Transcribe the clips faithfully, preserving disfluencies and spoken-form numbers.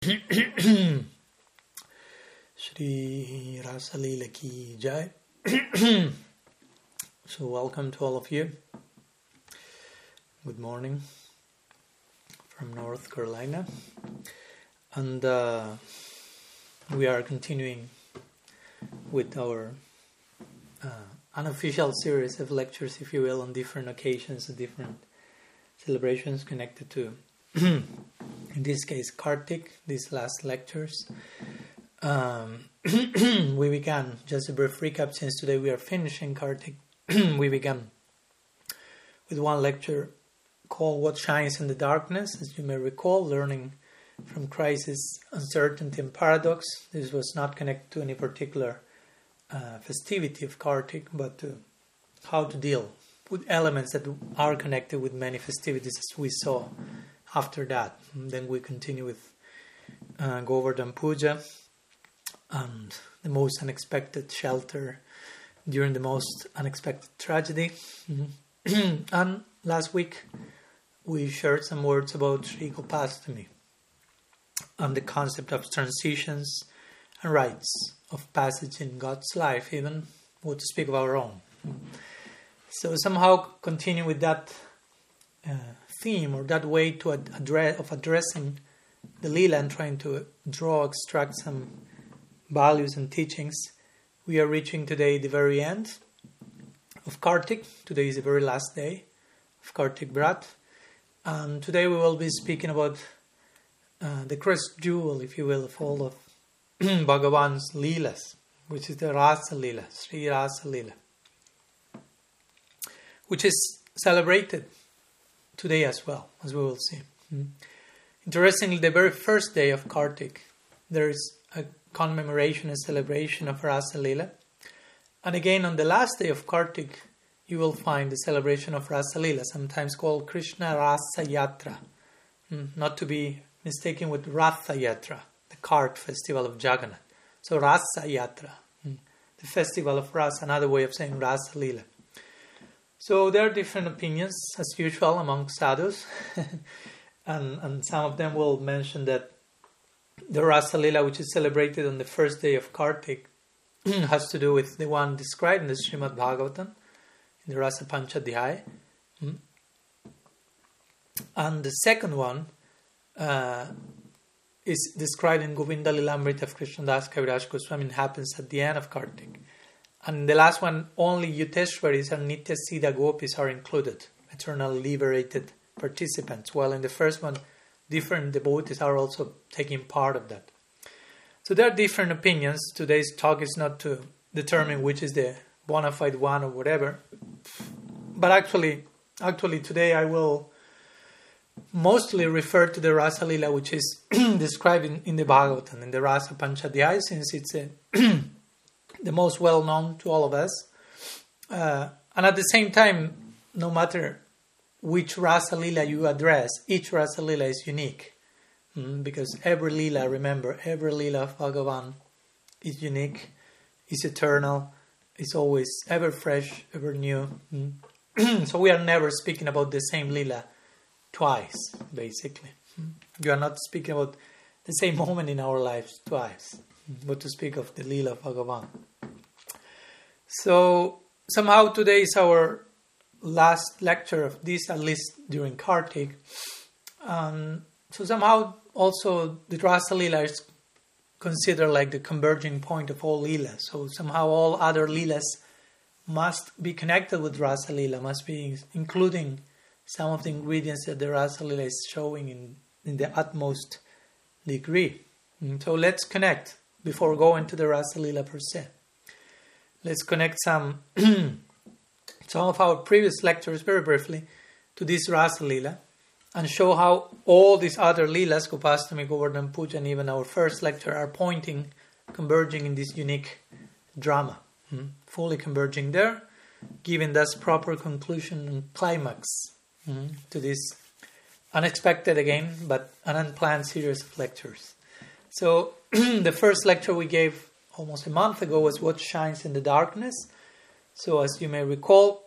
Shri Rasa Leela Ki Jai. So welcome to all of you. Good morning from North Carolina. And uh, we are continuing with our uh, unofficial series of lectures, if you will, on different occasions, different celebrations connected to, in this case, Kartik, these last lectures. Um, we began, just a brief recap, since today we are finishing Kartik, we began with one lecture called What Shines in the Darkness, as you may recall, learning from crisis, uncertainty, and paradox. This was not connected to any particular uh, festivity of Kartik, but to how to deal with elements that are connected with many festivities, as we saw after that. And then we continue with uh, Govardhan Puja and the most unexpected shelter during the most unexpected tragedy. Mm-hmm. And last week we shared some words about Sri Gopastami and the concept of transitions and rites of passage in God's life, even what to speak of our own. So somehow continue with that uh, theme, or that way to ad- address of addressing the Leela and trying to draw, extract some values and teachings. We are reaching today the very end of Kartik. Today is the very last day of Kartik Brat. And today we will be speaking about uh, the crest jewel, if you will, of all of Bhagavan's Leelas, which is the Rasa Leela, Sri Rasa Leela, which is celebrated today as well, as we will see. Mm. Interestingly, the very first day of Kartik, there is a commemoration and celebration of Rasa Leela. And again, on the last day of Kartik, you will find the celebration of Rasa Leela, sometimes called Krishna Rasa Yatra, mm. not to be mistaken with Ratha Yatra, the cart festival of Jagannath. So Rasa Yatra, mm. the festival of Rasa, another way of saying Rasa Leela. So there are different opinions, as usual, among sadhus. and, and some of them will mention that the Rasa Leela, which is celebrated on the first day of Kartik, has to do with the one described in the Srimad Bhagavatam, in the Rasa Panchadhyaya. And the second one uh, is described in Govinda Lilamrita of Krishnadas Kaviraj Goswami, and happens at the end of Kartik. And the last one, only Yuteshwaris and Nitya Siddha Gopis are included, eternal liberated participants, while in the first one, different devotees are also taking part of that. So there are different opinions. Today's talk is not to determine which is the bona fide one or whatever, but actually, actually today I will mostly refer to the Rasa Leela, which is described in, in the Bhagavatam, in the Rasa Panchadhyaya, since it's a the most well-known to all of us. Uh, and at the same time, no matter which Rasa Leela you address, each Rasa Leela is unique. Mm, because every Leela, remember, every Leela of Bhagavan is unique, is eternal, is always ever fresh, ever new. Mm. So we are never speaking about the same Leela twice, basically. Mm. You are not speaking about the same moment in our lives twice, but to speak of the Leela of Bhagavan. So somehow today is our last lecture of this, at least during Kartik. Um, so somehow also the Rasa Leela is considered like the converging point of all Leelas. So somehow all other Leelas must be connected with Rasa Leela, must be including some of the ingredients that the Rasa Leela is showing in, in the utmost degree. And so let's connect before going to the Rasa Leela per se. Let's connect some some of our previous lectures very briefly to this Rasa Leela and show how all these other Leelas, Gopastami, Govardhan Puja, and even our first lecture are pointing, converging in this unique drama. Hmm? Fully converging there, giving thus proper conclusion and climax hmm, to this unexpected again, but an unplanned series of lectures. So the first lecture we gave almost a month ago was What Shines in the Darkness. So as you may recall,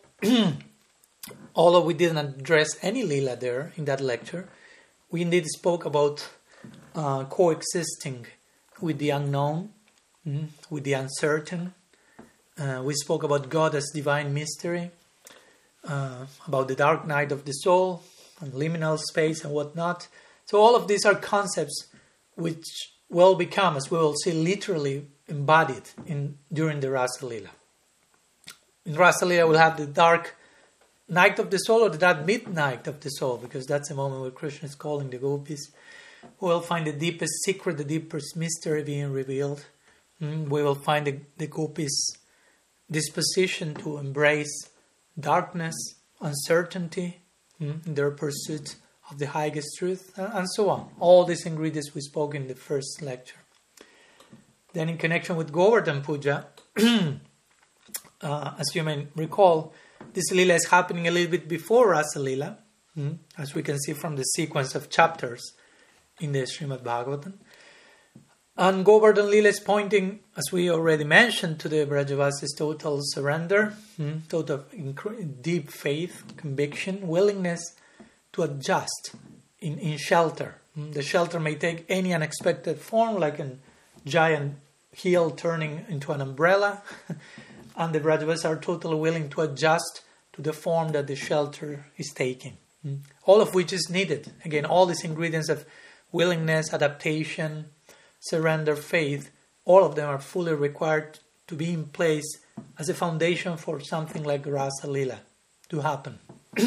although we didn't address any Leela there in that lecture, we indeed spoke about uh, coexisting with the unknown, mm, with the uncertain. Uh, we spoke about God as divine mystery, uh, about the dark night of the soul, and liminal space and whatnot. So all of these are concepts which will become, as we will see, literally embodied in during the Rasa Lila. In Rasa Lila we'll have the dark night of the soul, or the dark midnight of the soul, because that's the moment where Krishna is calling the gopis. We'll find the deepest secret, the deepest mystery being revealed. Mm, we will find the, the gopis' disposition to embrace darkness, uncertainty, mm, in their pursuit of the highest truth, and, and so on. All these ingredients we spoke in the first lecture. Then in connection with Govardhan Puja, uh, as you may recall, this Lila is happening a little bit before Rasa Lila, mm, as we can see from the sequence of chapters in the Srimad Bhagavatam. And Govardhan Lila is pointing, as we already mentioned, to the Brajavasis' total surrender, mm, total inc- deep faith, conviction, willingness to adjust in, in shelter. Mm, the shelter may take any unexpected form, like a giant heel turning into an umbrella, and the Brajavasis are totally willing to adjust to the form that the shelter is taking. Mm. All of which is needed. Again, all these ingredients of willingness, adaptation, surrender, faith, all of them are fully required to be in place as a foundation for something like Rasa Lila to happen.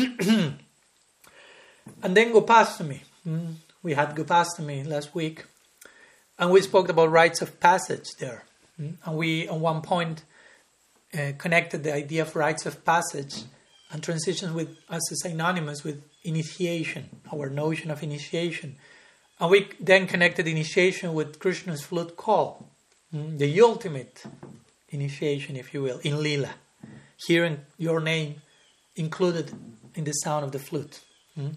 And then Gopastami. Mm. We had Gopastami last week, and we spoke about rites of passage there. Mm. And we, at one point, uh, connected the idea of rites of passage and transitions with as synonymous with initiation, our notion of initiation. And we then connected initiation with Krishna's flute call, mm, the ultimate initiation, if you will, in Lila. Hearing your name included in the sound of the flute. Mm.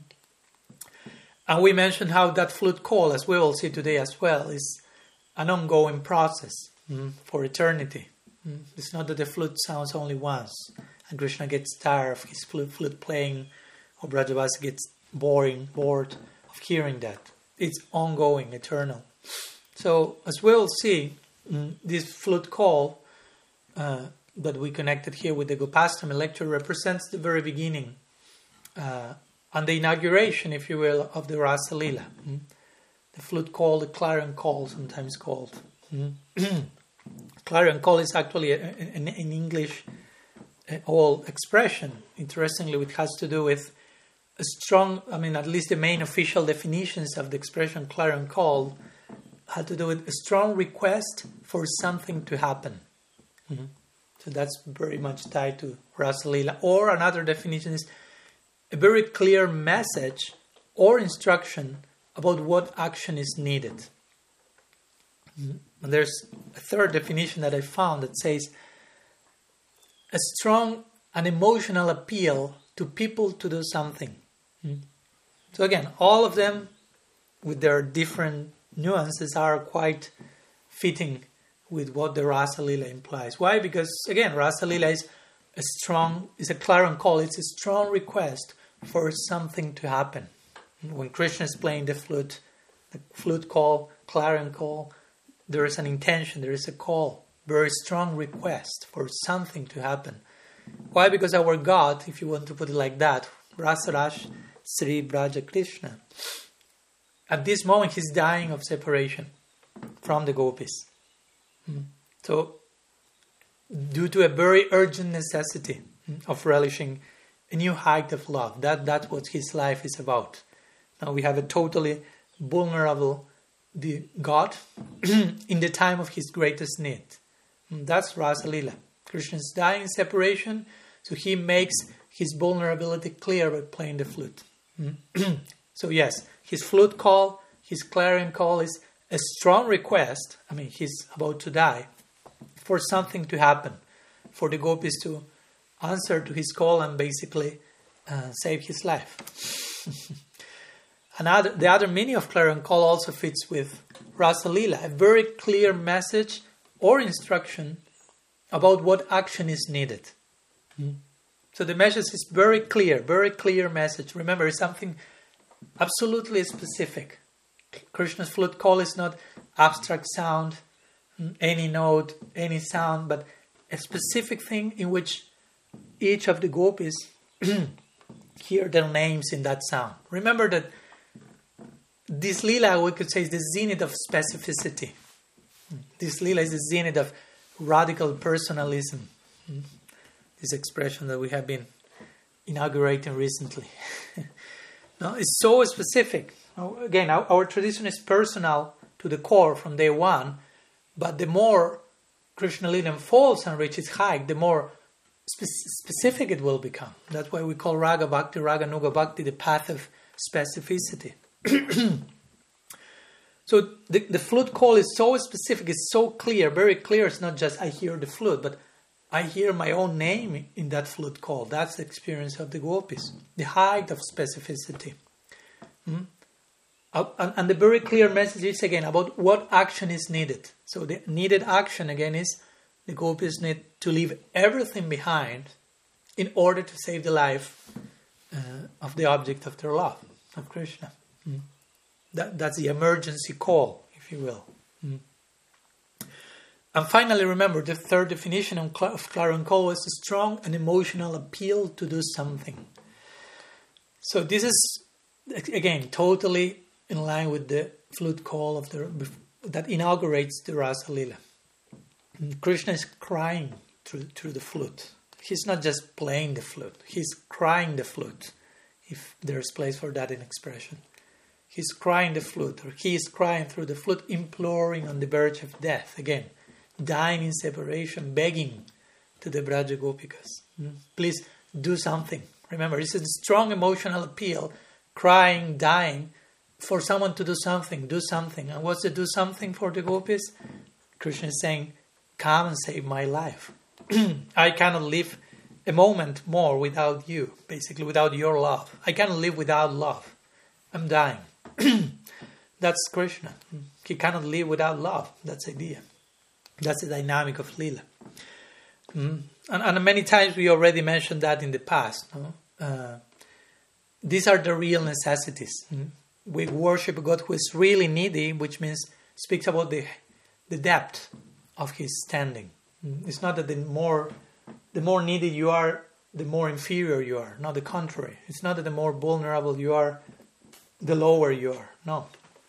And we mentioned how that flute call, as we will see today as well, is an ongoing process mm, for eternity. Mm. It's not that the flute sounds only once, and Krishna gets tired of his flute, flute playing, or Brajavasi gets boring, bored of hearing that. It's ongoing, eternal. So, as we'll see, mm, this flute call uh, that we connected here with the Gopastami lecture represents the very beginning uh, and the inauguration, if you will, of the Rasa Lila. Mm? The flute call, the clarion call, sometimes called. Mm? Clarion call is actually an English uh, old expression. Interestingly, it has to do with a strong, I mean, at least the main official definitions of the expression clarion call had to do with a strong request for something to happen. Mm-hmm. So that's very much tied to Rasa Lila. Or another definition is a very clear message or instruction about what action is needed. Mm-hmm. And there's a third definition that I found that says a strong and emotional appeal to people to do something. Mm-hmm. So again, all of them with their different nuances are quite fitting with what the Rasa Lila implies. Why? Because again, Rasa Lila is a strong, is a clarion call. It's a strong request for something to happen. When Krishna is playing the flute, the flute call, clarion call, there is an intention, there is a call, very strong request for something to happen. Why? Because our God, if you want to put it like that, Rasaraj Sri Braja Krishna, at this moment he's dying of separation from the gopis. So, due to a very urgent necessity of relishing a new height of love, that, that's what his life is about. Now we have a totally vulnerable the God in the time of his greatest need. That's Rasa Lila. Krishna is dying in separation, so he makes his vulnerability clear by playing the flute. So yes, his flute call, his clarion call is a strong request. I mean, he's about to die, for something to happen, for the gopis to answer to his call and basically uh, save his life. Another, the other meaning of clarion call also fits with Rasa Lila, a very clear message or instruction about what action is needed. Mm. So the message is very clear, very clear message. Remember, it's something absolutely specific. Krishna's flute call is not abstract sound, any note, any sound, but a specific thing in which each of the gopis hear their names in that sound. Remember that this lila, we could say, is the zenith of specificity. This lila is the zenith of radical personalism. This expression that we have been inaugurating recently. No, it's so specific. Again, our, our tradition is personal to the core from day one, but the more Krishna Lila unfolds and reaches height, the more spe- specific it will become. That's why we call Raga Bhakti, Raga Nuga Bhakti, the path of specificity. So the, the flute call is so specific, it's so clear, very clear. It's not just I hear the flute, but I hear my own name in that flute call. That's the experience of the gopis, the height of specificity. Hmm? Uh, and, and the very clear message is again about what action is needed. So the needed action again is the gopis need to leave everything behind in order to save the life uh, of the object of their love, of Krishna. Hmm? That, that's the emergency call, if you will. Hmm? And finally, remember, the third definition of clarion call is a strong and emotional appeal to do something. So this is, again, totally in line with the flute call of the that inaugurates the Rasa Lila. Krishna is crying through, through the flute. He's not just playing the flute. He's crying the flute, if there's place for that in expression. He's crying the flute, or he is crying through the flute, imploring on the verge of death. Again, dying in separation, begging to the Braja Gopikas. Mm? Please do something. Remember, it's a strong emotional appeal, crying, dying, for someone to do something, do something. And what's the do something for the gopis? Krishna is saying, come and save my life. I cannot live a moment more without you, basically without your love. I cannot live without love. I'm dying. That's Krishna. He cannot live without love. That's the idea. That's the dynamic of Lila. Mm. And, and many times we already mentioned that in the past. No? Uh, these are the real necessities. Mm. We worship a God who is really needy, which means speaks about the the depth of his standing. Mm. It's not that the more the more needy you are, the more inferior you are. Not the contrary. It's not that the more vulnerable you are, the lower you are. No.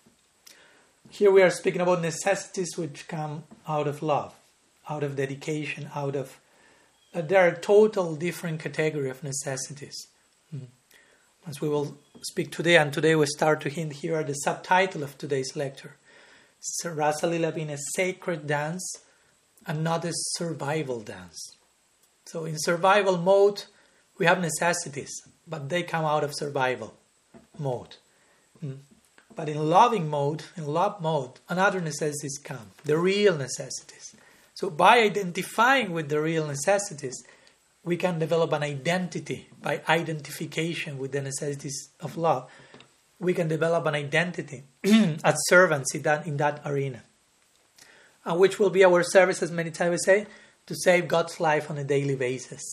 Here we are speaking about necessities which come out of love, out of dedication, out of... Uh, there are a total different category of necessities. Mm. As we will speak today, and today we start to hint here at the subtitle of today's lecture. Rasa Lila being a sacred dance and not a survival dance. So in survival mode, we have necessities, but they come out of survival mode. Mm. But in loving mode, in love mode, another necessities come, the real necessities. So by identifying with the real necessities, we can develop an identity. By identification with the necessities of love, we can develop an identity as servants in that, in that arena. And which will be our service, as many times we say, to save God's life on a daily basis.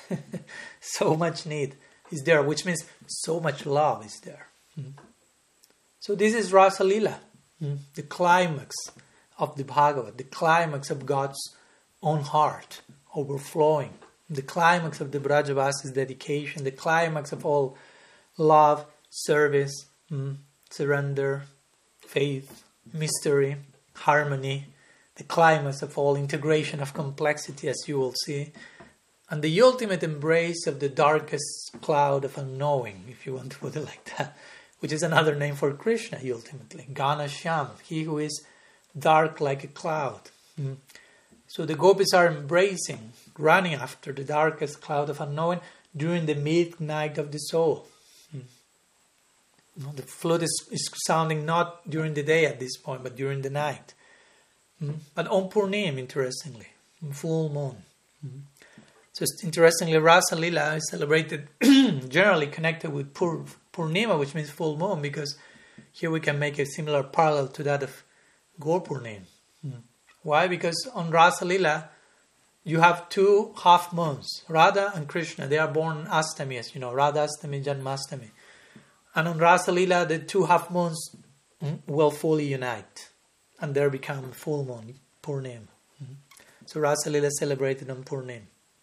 So much need is there, which means so much love is there. Mm. So this is Rasa Lila, mm, the climax of the Bhagavad, the climax of God's own heart overflowing, the climax of the Brajavasis dedication, the climax of all love, service, mm, surrender, faith, mystery, harmony, the climax of all integration of complexity, as you will see, and the ultimate embrace of the darkest cloud of unknowing, if you want to put it like that, which is another name for Krishna, ultimately. Gana Shyam, he who is dark like a cloud. Mm. So the gopis are embracing, running after the darkest cloud of unknowing during the midnight of the soul. Mm. You know, the flute is, is sounding not during the day at this point, but during the night. Mm. But on Purnim, interestingly, full moon. Mm. So interestingly, Rasa Lila is celebrated, generally connected with Pur, Purnima, which means full moon, because here we can make a similar parallel to that of Gaur Purnim. Mm. Why? Because on Rasa Lila, you have two half moons, Radha and Krishna. They are born on Astami, as you know, Radha Astami, Janmastami. And on Rasa Lila, the two half moons mm, will fully unite, and there become full moon, Purnima. Mm. So Rasa Lila is celebrated on Purnima.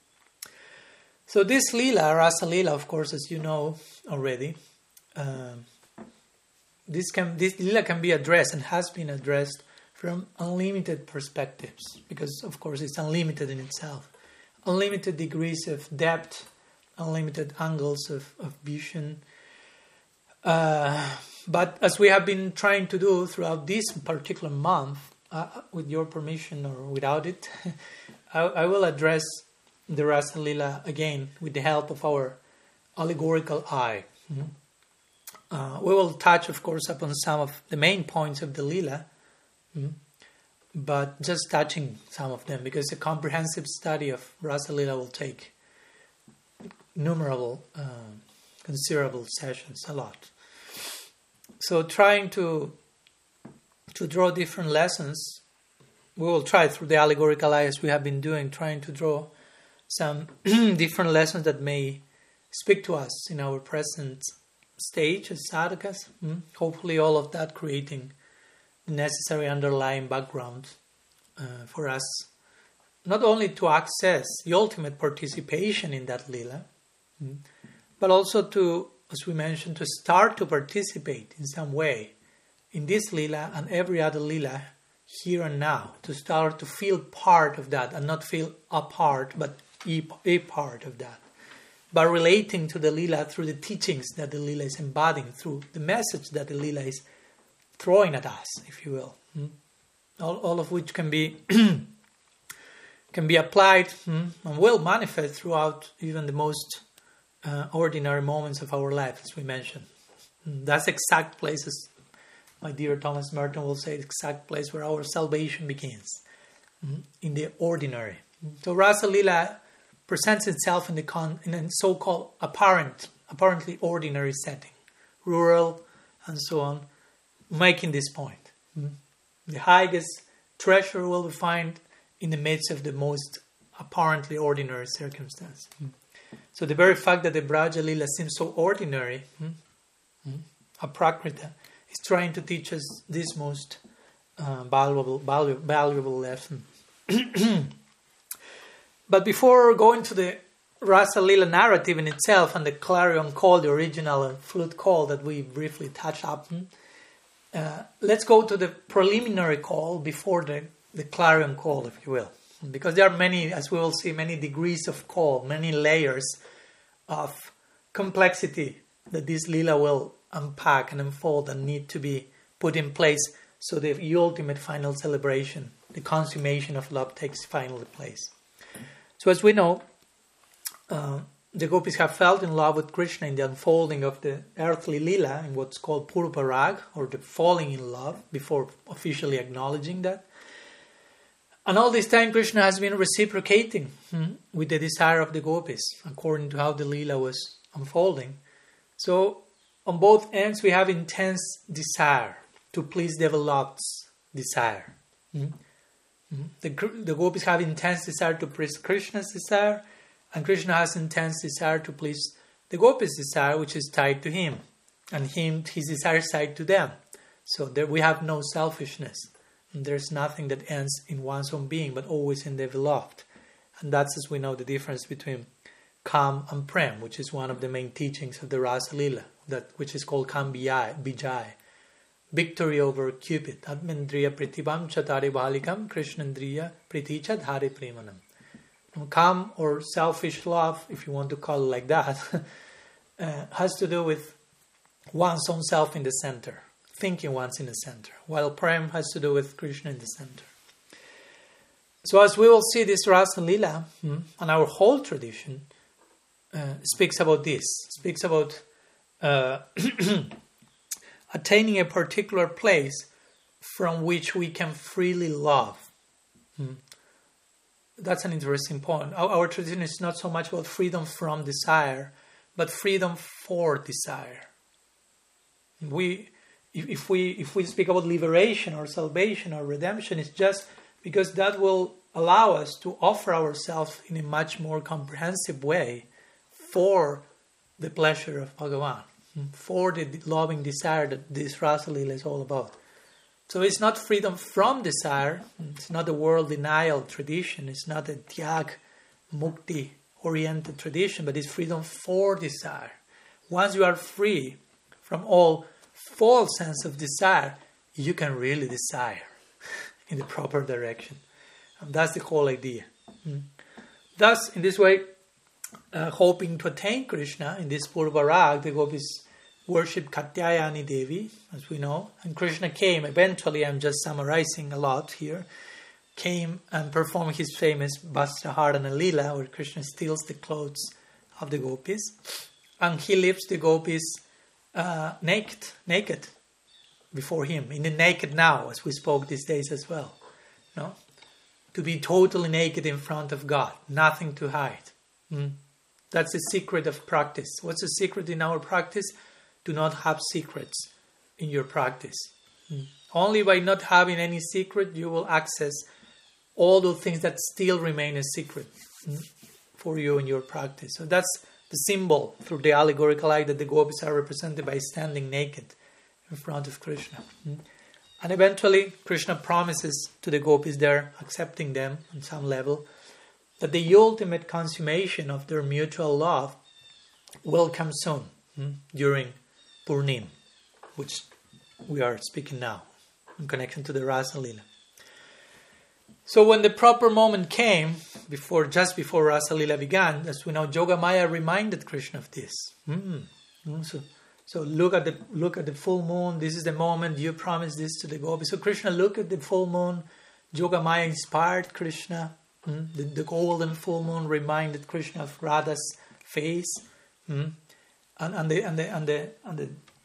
So this Lila, Rasa Lila, of course, as you know already, um, this can this Lila can be addressed and has been addressed from unlimited perspectives, because of course it's unlimited in itself. Unlimited degrees of depth, unlimited angles of, of vision. Uh, but as we have been trying to do throughout this particular month, uh, with your permission or without it, I, I will address the Rasa Lila again with the help of our allegorical eye. Mm-hmm. Uh, we will touch, of course, upon some of the main points of the Lila, mm-hmm. but just touching some of them, because a comprehensive study of Rasa Lila will take innumerable, uh, considerable sessions, a lot. So trying to to draw different lessons, we will try through the allegorical eye, as we have been doing, trying to draw some different lessons that may speak to us in our present stage as sadhakas. Mm? Hopefully all of that creating the necessary underlying background uh, for us, not only to access the ultimate participation in that lila, mm? but also to, as we mentioned, to start to participate in some way in this lila and every other lila here and now, to start to feel part of that and not feel a part, but a part of that, by relating to the lila through the teachings that the lila is embodying, through the message that the lila is throwing at us, if you will. Mm? All, all of which can be can be applied mm, and will manifest throughout even the most uh, ordinary moments of our life, as we mentioned. Mm, that's exact places, my dear Thomas Merton will say, the exact place where our salvation begins, mm, in the ordinary. So Rasa Lila presents itself in the con- in a so-called apparent, apparently ordinary setting, rural and so on, making this point. Mm. The highest treasure will be found in the midst of the most apparently ordinary circumstance. Mm. So the very fact that the Braja Lila seems so ordinary, mm, mm, aprakrita, is trying to teach us this most uh, valuable, valuable, valuable lesson. But before going to the Rasa Lila narrative in itself and the clarion call, the original flute call that we briefly touched upon, uh, let's go to the preliminary call before the, the clarion call, if you will. Because there are many, as we will see, many degrees of call, many layers of complexity that this Lila will unpack and unfold and need to be put in place so the ultimate final celebration, the consummation of love, takes finally place. So as we know, uh, the gopis have felt in love with Krishna in the unfolding of the earthly lila, in what's called Purparag, or the falling in love, before officially acknowledging that. And all this time Krishna has been reciprocating hmm, with the desire of the gopis, according to how the lila was unfolding. So on both ends we have intense desire to please developed's desire. Hmm? The, the gopis have intense desire to please Krishna's desire, and Krishna has intense desire to please the gopis' desire, which is tied to him, and him his desire is tied to them. So there we have no selfishness, and there's nothing that ends in one's own being, but always in the beloved. And that's, as we know, the difference between Kam and Prem, which is one of the main teachings of the Rasa Lila, that which is called Kam Vijay. Victory over Cupid. Atmendriya pritibam chatare balikam krishnendriya priticha dhare premanam. Kam, or selfish love, if you want to call it like that, uh, has to do with one's own self in the center, thinking one's in the center, while Prem has to do with Krishna in the center. So as we will see, this Rasa Lila, hmm, and our whole tradition, uh, speaks about this, speaks about uh, attaining a particular place from which we can freely love. Hmm. That's an interesting point. Our, our tradition is not so much about freedom from desire, but freedom for desire. We, if, if we if we speak about liberation or salvation or redemption, it's just because that will allow us to offer ourselves in a much more comprehensive way for the pleasure of Bhagavan. for the loving desire that this Rasa Lila is all about. So it's not freedom from desire, it's not a world denial tradition, it's not a tyag, mukti oriented tradition, but it's freedom for desire. Once you are free from all false sense of desire, you can really desire in the proper direction. And that's the whole idea. Mm. Thus, in this way, uh, hoping to attain Krishna, in this Purva Rag, the gopis worship Katyayani Devi, as we know, and Krishna came, eventually, I'm just summarizing a lot here, came and performed his famous Vastraharana Leela, where Krishna steals the clothes of the gopis, and he leaves the gopis uh, naked, naked before him, in the naked now, as we spoke these days as well. No? To be totally naked in front of God, nothing to hide. Mm. That's the secret of practice. What's the secret in our practice? Do not have secrets in your practice. Mm. Only by not having any secret, you will access all those things that still remain a secret mm, for you in your practice. So that's the symbol through the allegorical eye that the gopis are represented by standing naked in front of Krishna. Mm. And eventually, Krishna promises to the gopis there, accepting them on some level, that the ultimate consummation of their mutual love will come soon, mm, during Purnim, which we are speaking now in connection to the Rasa Lila. So when the proper moment came, before just before Rasa Lila began, as we know, Yogamaya reminded Krishna of this. Mm. Mm. So, so look at the look at the full moon. This is the moment you promised this to the gopis. So Krishna looked at the full moon. Yogamaya inspired Krishna. Mm. The, the golden full moon reminded Krishna of Radha's face. Mm. And, and the and the and the and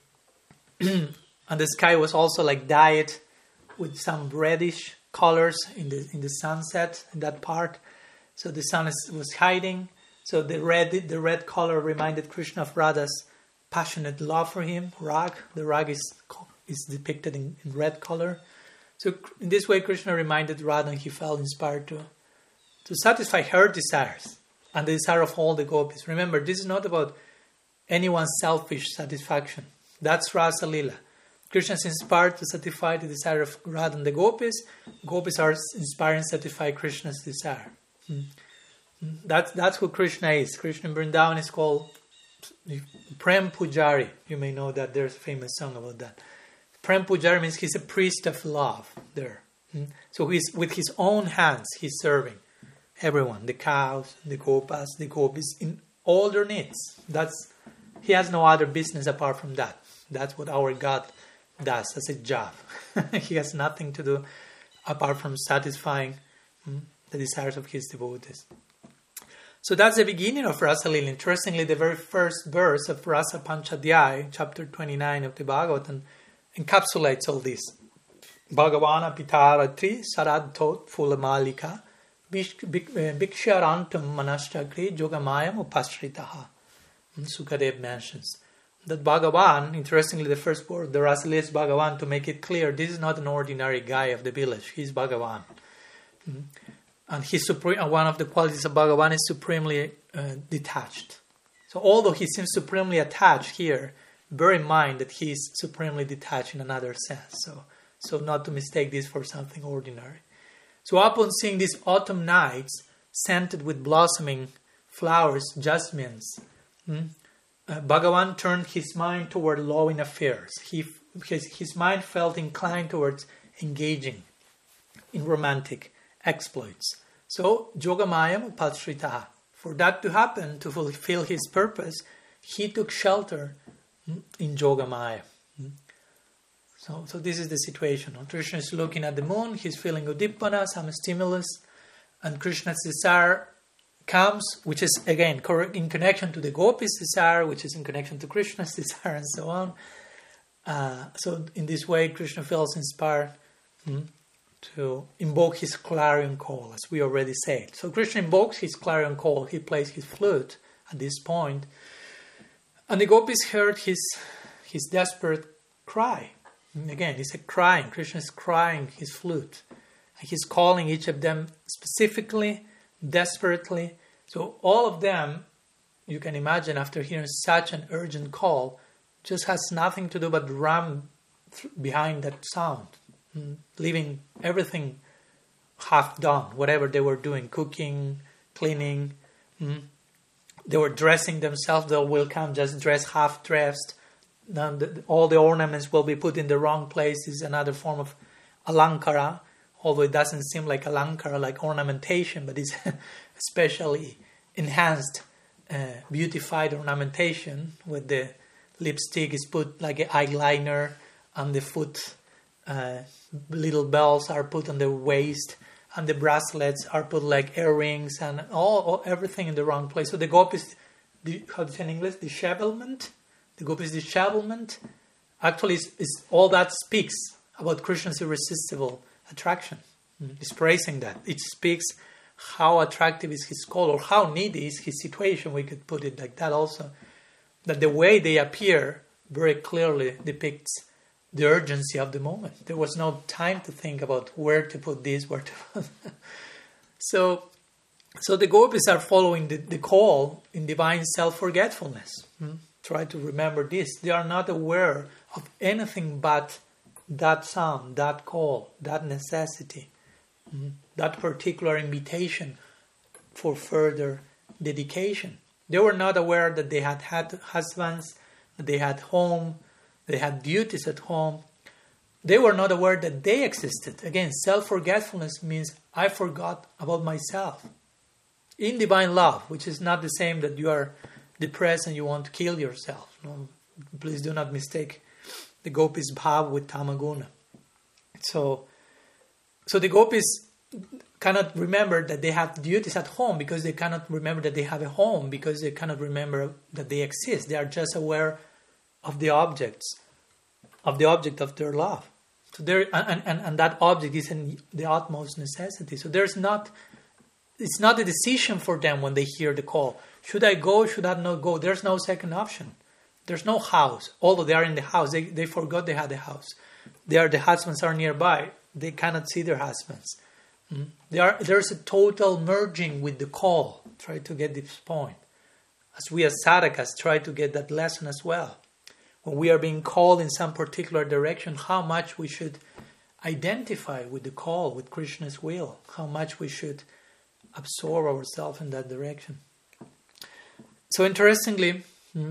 the and the sky was also like dyed with some reddish colors in the in the sunset in that part. So the sun is, was hiding. So the red the red color reminded Krishna of Radha's passionate love for him. Rag, the rag is is depicted in, in red color. So in this way, Krishna reminded Radha, and he felt inspired to to satisfy her desires and the desire of all the gopis. Remember, this is not about anyone's selfish satisfaction. That's Rasa Lila. Krishna is inspired to satisfy the desire of Radha and the gopis. Gopis are inspired and satisfy Krishna's desire. Mm. That's, that's who Krishna is. Krishna in Vrindavan is called Prem Pujari. You may know that there's a famous song about that. Prem Pujari means he's a priest of love there. Mm. So he's with his own hands he's serving everyone, the cows, the gopas, the gopis, in all their needs. That's He has no other business apart from that. That's what our God does as a job. He has nothing to do apart from satisfying mm, the desires of his devotees. So that's the beginning of Rasa Lila. Interestingly, the very first verse of Rasa Panchadhyay, chapter twenty-nine of the Bhagavatam, encapsulates all this. Bhagavana Pitaratri Sarad Tot Fulamalika Bhiksharantam Manashchakri Yogamayam Upashritaha. Sukadev mentions that Bhagavan, interestingly the first word, the Rasa Lila is Bhagavan, to make it clear, this is not an ordinary guy of the village, he's Bhagavan. Mm-hmm. And he's supreme, and one of the qualities of Bhagavan is supremely uh, detached. So although he seems supremely attached here, bear in mind that he is supremely detached in another sense. So, so not to mistake this for something ordinary. So upon seeing these autumn nights, scented with blossoming flowers, jasmines, Hmm? Uh, Bhagavan turned his mind toward lowing affairs. He, his, his mind felt inclined towards engaging in romantic exploits. So, Yogamayam Upashritaha. For that to happen, to fulfill his purpose, he took shelter hmm, in Yogamaya. Hmm? So, so this is the situation. Krishna is looking at the moon, he's feeling Udippana, some stimulus, and Krishna's desire comes, which is again in connection to the gopis' desire, which is in connection to Krishna's desire, and so on. Uh, so in this way, Krishna feels inspired hmm, to invoke his clarion call, as we already said. So Krishna invokes his clarion call. He plays his flute at this point, and the gopis heard his his desperate cry. And again, he's a crying. Krishna is crying his flute, and he's calling each of them specifically, desperately. So all of them, you can imagine, after hearing such an urgent call, just has nothing to do but run th- behind that sound, mm, leaving everything half done, whatever they were doing, cooking, cleaning. Mm. They were dressing themselves. They will come just dressed, half dressed. Then the, all the ornaments will be put in the wrong places. Another form of alankara, although it doesn't seem like alankara, like ornamentation, but it's especially enhanced, uh, beautified ornamentation. With the lipstick is put like an eyeliner, and the foot uh, little bells are put on the waist, and the bracelets are put like earrings, and all, all everything in the wrong place. So the gopis, the, how do you say in English, dishevelment? The gopis' dishevelment actually is, is all that speaks about Krishna's irresistible attraction. Mm. It's praising that. It speaks how attractive is his call, or how needy is his situation, we could put it like that also. That the way they appear very clearly depicts the urgency of the moment. There was no time to think about where to put this, where to put so, so the gopis are following the, the call in divine self-forgetfulness. Hmm? Try to remember this. They are not aware of anything but that sound, that call, that necessity, hmm? that particular invitation for further dedication. They were not aware that they had had husbands, that they had home, they had duties at home. They were not aware that they existed. Again, self-forgetfulness means I forgot about myself. In divine love, which is not the same that you are depressed and you want to kill yourself. No, please do not mistake the gopis bhav with tamaguna. So, so the gopis cannot remember that they have duties at home because they cannot remember that they have a home, because they cannot remember that they exist. They are just aware of the objects, of the object of their love. So there, and, and, and that object is in the utmost necessity. So there's not, it's not a decision for them when they hear the call. Should I go? Should I not go? There's no second option. There's no house. Although they are in the house, they, they forgot they had a house. They are, the husbands are nearby. They cannot see their husbands. Mm? They are, there's a total merging with the call. Try to get this point. As we as sadhakas try to get that lesson as well. When we are being called in some particular direction, how much we should identify with the call, with Krishna's will. How much we should absorb ourselves in that direction. So interestingly,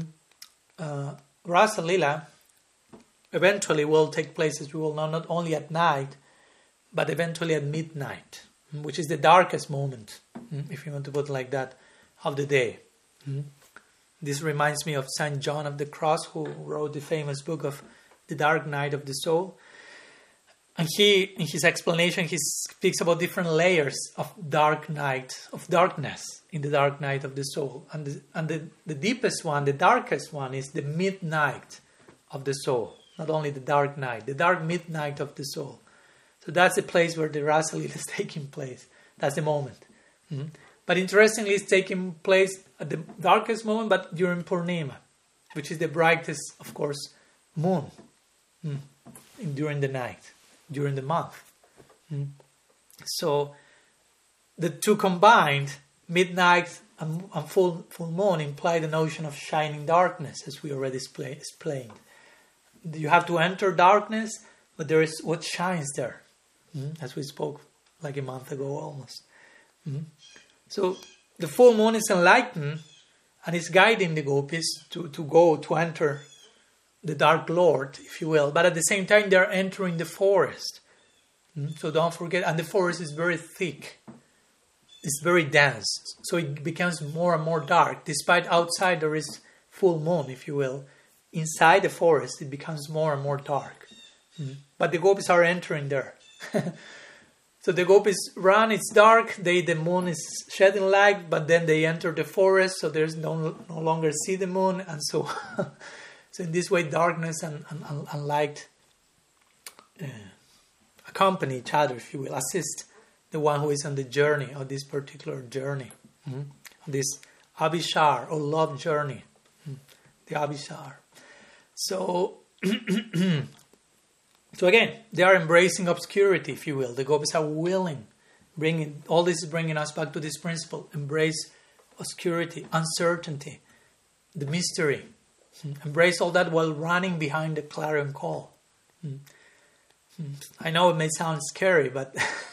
uh, Rasa Lila eventually will take place, as we will know, not only at night, but eventually at midnight, which is the darkest moment, if you want to put it like that, of the day. This reminds me of Saint John of the Cross, who wrote the famous book of The Dark Night of the Soul. And he, in his explanation, he speaks about different layers of dark night, of darkness in the dark night of the soul. And the, and the, the deepest one, the darkest one, is the midnight of the soul. Not only the dark night, the dark midnight of the soul. So that's the place where the Rasa Lila is taking place. That's the moment. Mm-hmm. But interestingly, it's taking place at the darkest moment, but during Purnima, which is the brightest, of course, moon mm, during the night, during the month. Mm. So the two combined, midnight and, and full, full moon, imply the notion of shining darkness, as we already explained. You have to enter darkness, but there is what shines there, mm, as we spoke like a month ago almost. Mm. So the full moon is enlightened and is guiding the gopis to, to go, to enter the Dark Lord, if you will. But at the same time, they are entering the forest. Mm? So don't forget, and the forest is very thick. It's very dense. So it becomes more and more dark. Despite outside there is full moon, if you will. Inside the forest, it becomes more and more dark. Mm? But the gopis are entering there. So the gopis run, it's dark, they the moon is shedding light, but then they enter the forest, so there's no, no longer see the moon, and so so in this way darkness and, and, and light uh, accompany each other, if you will, assist the one who is on the journey, or this particular journey, mm-hmm. this Abhishar, or love journey, mm-hmm. the Abhishar. So... So again, they are embracing obscurity, if you will. The gopis are willing. Bringing all this is bringing us back to this principle. Embrace obscurity, uncertainty, the mystery. Embrace all that while running behind the clarion call. I know it may sound scary, but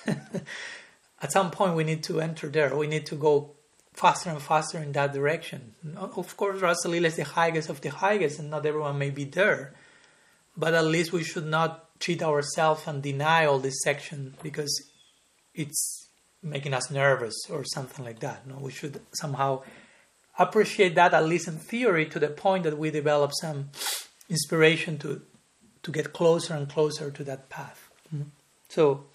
at some point we need to enter there. We need to go faster and faster in that direction. Of course, Rasa Lila is the highest of the highest, and not everyone may be there. But at least we should not cheat ourselves and deny all this section because it's making us nervous or something like that. No, we should somehow appreciate that, at least in theory, to the point that we develop some inspiration to to get closer and closer to that path. Mm-hmm. So,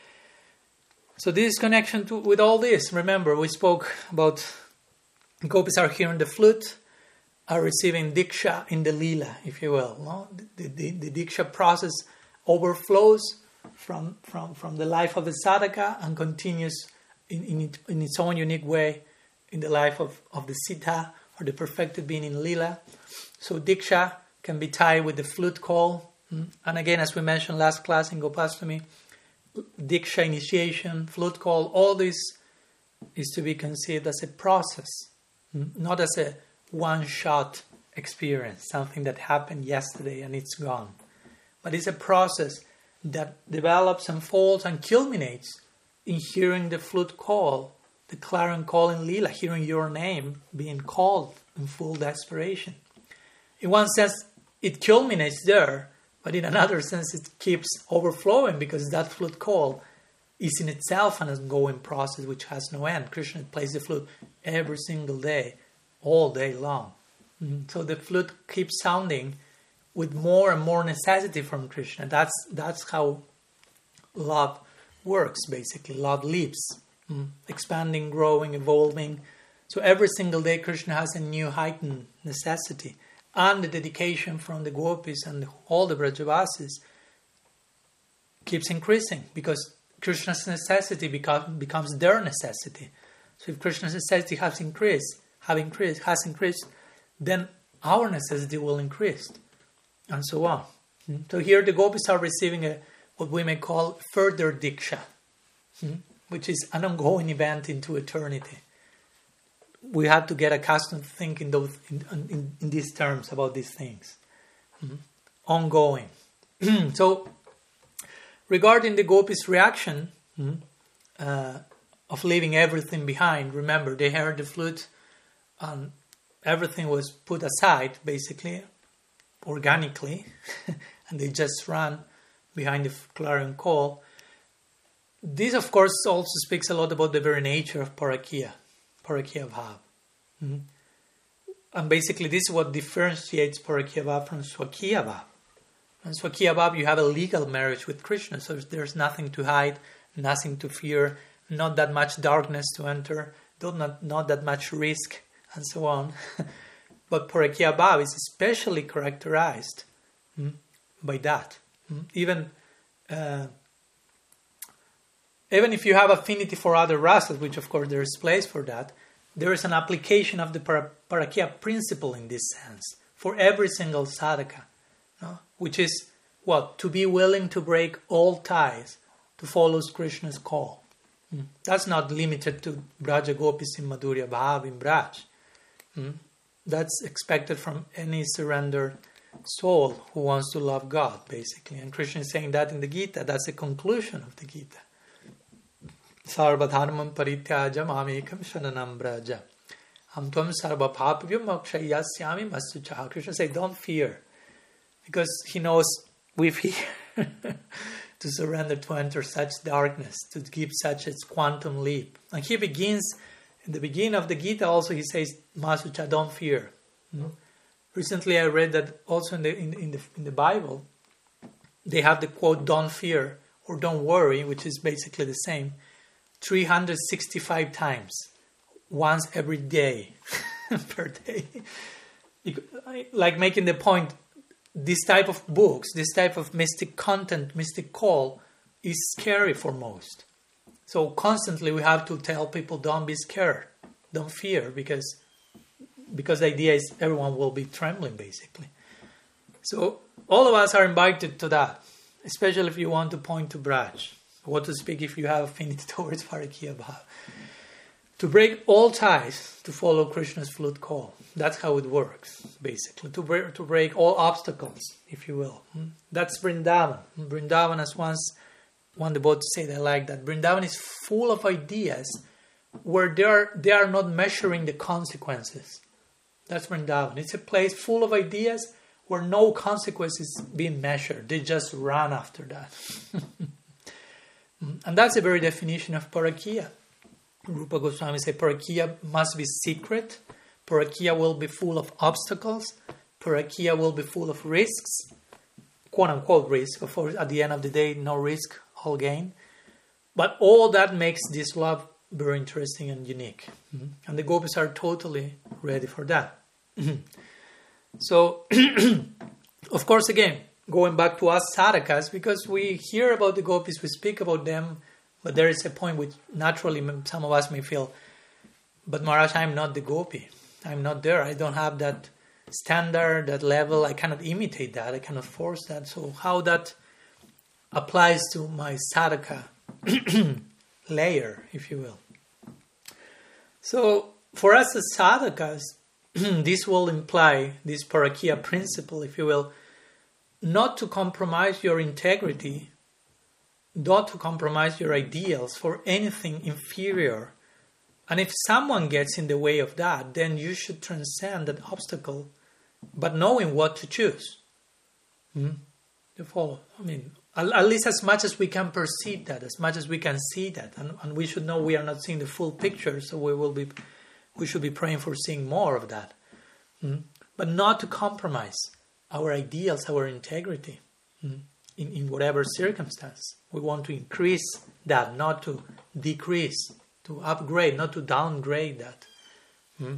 so this connection to, with all this. Remember, we spoke about gopis are hearing the flute, are receiving diksha in the lila, if you will. No? The, the, the diksha process overflows from, from, from the life of the sadhaka and continues in, in, it, in its own unique way in the life of, of the siddha or the perfected being in lila. So diksha can be tied with the flute call. And again, as we mentioned last class in Gopastami, diksha initiation, flute call, all this is to be conceived as a process, not as a one-shot experience, something that happened yesterday and it's gone. But it's a process that develops, unfolds, and culminates in hearing the flute call, the clarion call in Lila, hearing your name being called in full desperation. In one sense, it culminates there, but in another sense, it keeps overflowing because that flute call is in itself an ongoing process which has no end. Krishna plays the flute every single day, all day long. Mm-hmm. So the flute keeps sounding with more and more necessity from Krishna. That's that's how love works, basically. Love lives, mm-hmm. expanding, growing, evolving. So every single day, Krishna has a new heightened necessity. And the dedication from the gopis and all the Brajavasis keeps increasing because Krishna's necessity become, becomes their necessity. So if Krishna's necessity has increased, have increased, has increased, then our necessity will increase, and so on. So here the gopis are receiving a what we may call further diksha, which is an ongoing event into eternity. We have to get accustomed to thinking those in, in, in these terms about these things. Mm-hmm. Ongoing. So, regarding the gopis' reaction mm-hmm, uh, of leaving everything behind, remember they heard the flute and everything was put aside, basically, organically, and they just ran behind the clarion call. This, of course, also speaks a lot about the very nature of Parakya. Parakya Bhav. Mm-hmm. And basically this is what differentiates Parakya Bhav from Swakya Bhav. In Swakya Bhav you have a legal marriage with Krishna, so there's nothing to hide, nothing to fear, not that much darkness to enter, not, not that much risk, and so on. But Parakya Bhav is especially characterized mm, by that. Mm. Even uh, Even if you have affinity for other rasas, which of course there is place for that, there is an application of the para- Parakya principle in this sense for every single sadhaka, no? Which is what? To be willing to break all ties to follow Krishna's call. Mm. That's not limited to Braja Gopis in Madhurya Bhav in Braj. Mm. That's expected from any surrendered soul who wants to love God, basically. And Krishna is saying that in the Gita. That's the conclusion of the Gita. Sarvadharmam parityajam amekam shananam braja. Am tvam sarva papavyam mokshayasyami mastuchaha. Krishna says, don't fear. Because he knows we fear to surrender, to enter such darkness, to give such a quantum leap. And he begins, in the beginning of the Gita also, he says, Masucha, don't fear. Mm-hmm. Recently I read that also in the, in, in the in the Bible, they have the quote, don't fear, or don't worry, which is basically the same, three hundred sixty-five times, once every day, per day. Like making the point, this type of books, this type of mystic content, mystic call, is scary for most. So constantly we have to tell people, don't be scared, don't fear, because because the idea is everyone will be trembling, basically. So all of us are invited to that, especially if you want to point to Braj. What to speak if you have affinity towards Parakya Bhav. to break all ties to follow Krishna's flute call. That's how it works, basically. To break, to break all obstacles, if you will. That's Vrindavan. Vrindavan, as once one devotee said, I like that. Vrindavan is full of ideas where they are, they are not measuring the consequences. That's Vrindavan. It's a place full of ideas where no consequences being measured. They just run after that. And that's the very definition of Parakya. Rupa Goswami said Parakya must be secret. Parakya will be full of obstacles. Parakya will be full of risks. Quote unquote risk. Of course, at the end of the day, no risk, all gain. But all that makes this love very interesting and unique. Mm-hmm. And the gopis are totally ready for that. Mm-hmm. So, of course, again, going back to us sadhakas, because we hear about the gopis, we speak about them, but there is a point which naturally some of us may feel, but Maharaj, I'm not the gopi. I'm not there. I don't have that standard, that level. I cannot imitate that. I cannot force that. So how that applies to my sadhaka layer, if you will. So for us as sadhakas, this will imply, this Parakya principle, if you will, not to compromise your integrity, not to compromise your ideals for anything inferior. And if someone gets in the way of that, then you should transcend that obstacle, but knowing what to choose. Hmm? You follow? I mean, at, at least as much as we can perceive that, as much as we can see that, and, and we should know we are not seeing the full picture, so we will be, we should be praying for seeing more of that. Hmm? But not to compromise our ideals, our integrity, hmm? in, in whatever circumstance. We want to increase that, not to decrease, to upgrade, not to downgrade that. Hmm?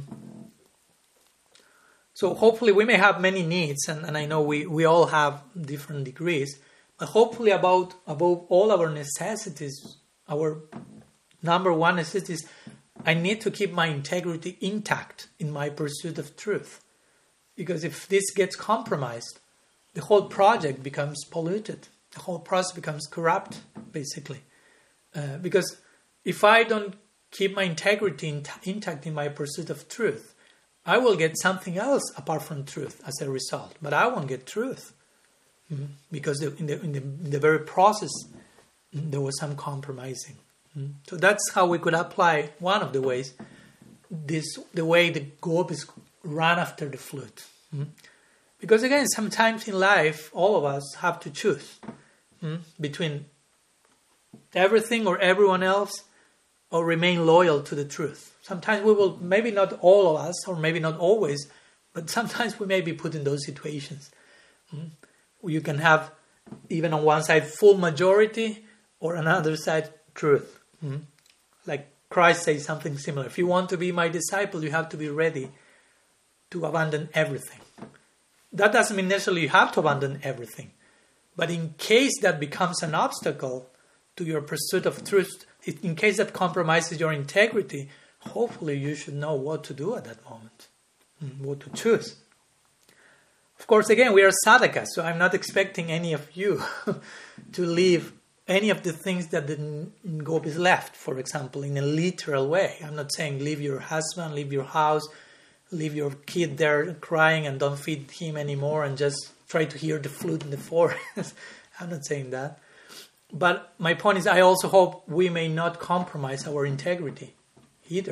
So hopefully we may have many needs, and, and I know we, we all have different degrees, but hopefully about above all our necessities, our number one necessity is, I need to keep my integrity intact in my pursuit of truth. Because if this gets compromised, the whole project becomes polluted. The whole process becomes corrupt, basically. Uh, because if I don't keep my integrity in- intact in my pursuit of truth, I will get something else apart from truth as a result. But I won't get truth. Mm-hmm. Because in the, in, the, in the very process, mm, there was some compromising. Mm-hmm. So that's how we could apply one of the ways, this the way the gopis run after the flute. Mm-hmm. Because again, sometimes in life, all of us have to choose hmm, between everything or everyone else, or remain loyal to the truth. Sometimes we will, maybe not all of us, or maybe not always, but sometimes we may be put in those situations. Hmm, where you can have, even on one side, full majority, or on another side, truth. Hmm. Like Christ says something similar. If you want to be my disciple, you have to be ready to abandon everything. That doesn't mean necessarily you have to abandon everything. But in case that becomes an obstacle to your pursuit of truth, in case that compromises your integrity, hopefully you should know what to do at that moment, what to choose. Of course, again, we are sadhakas, so I'm not expecting any of you to leave any of the things that the gopis left, for example, in a literal way. I'm not saying leave your husband, leave your house, leave your kid there crying and don't feed him anymore and just try to hear the flute in the forest. I'm not saying that. But my point is, I also hope we may not compromise our integrity either.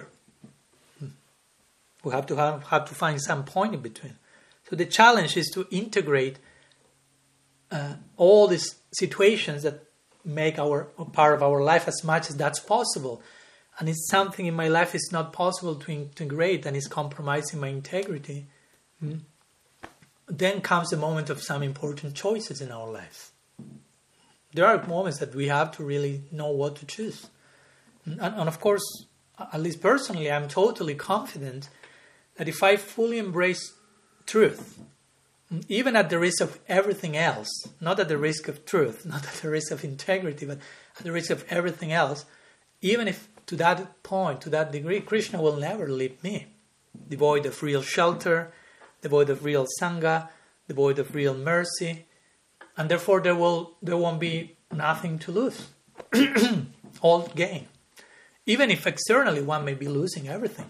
We have to have, have to find some point in between. So the challenge is to integrate uh, all these situations that make our part of our life as much as that's possible. And it's something in my life is not possible to integrate and is compromising my integrity. Mm. Then comes the moment of some important choices in our lives. There are moments that we have to really know what to choose. And, and of course, at least personally, I'm totally confident that if I fully embrace truth, even at the risk of everything else, not at the risk of truth, not at the risk of integrity, but at the risk of everything else, even if to that point, to that degree, Krishna will never leave me, devoid of real shelter, devoid of real sangha, devoid of real mercy, and therefore there will there won't be nothing to lose, all gain. even if externally one may be losing everything.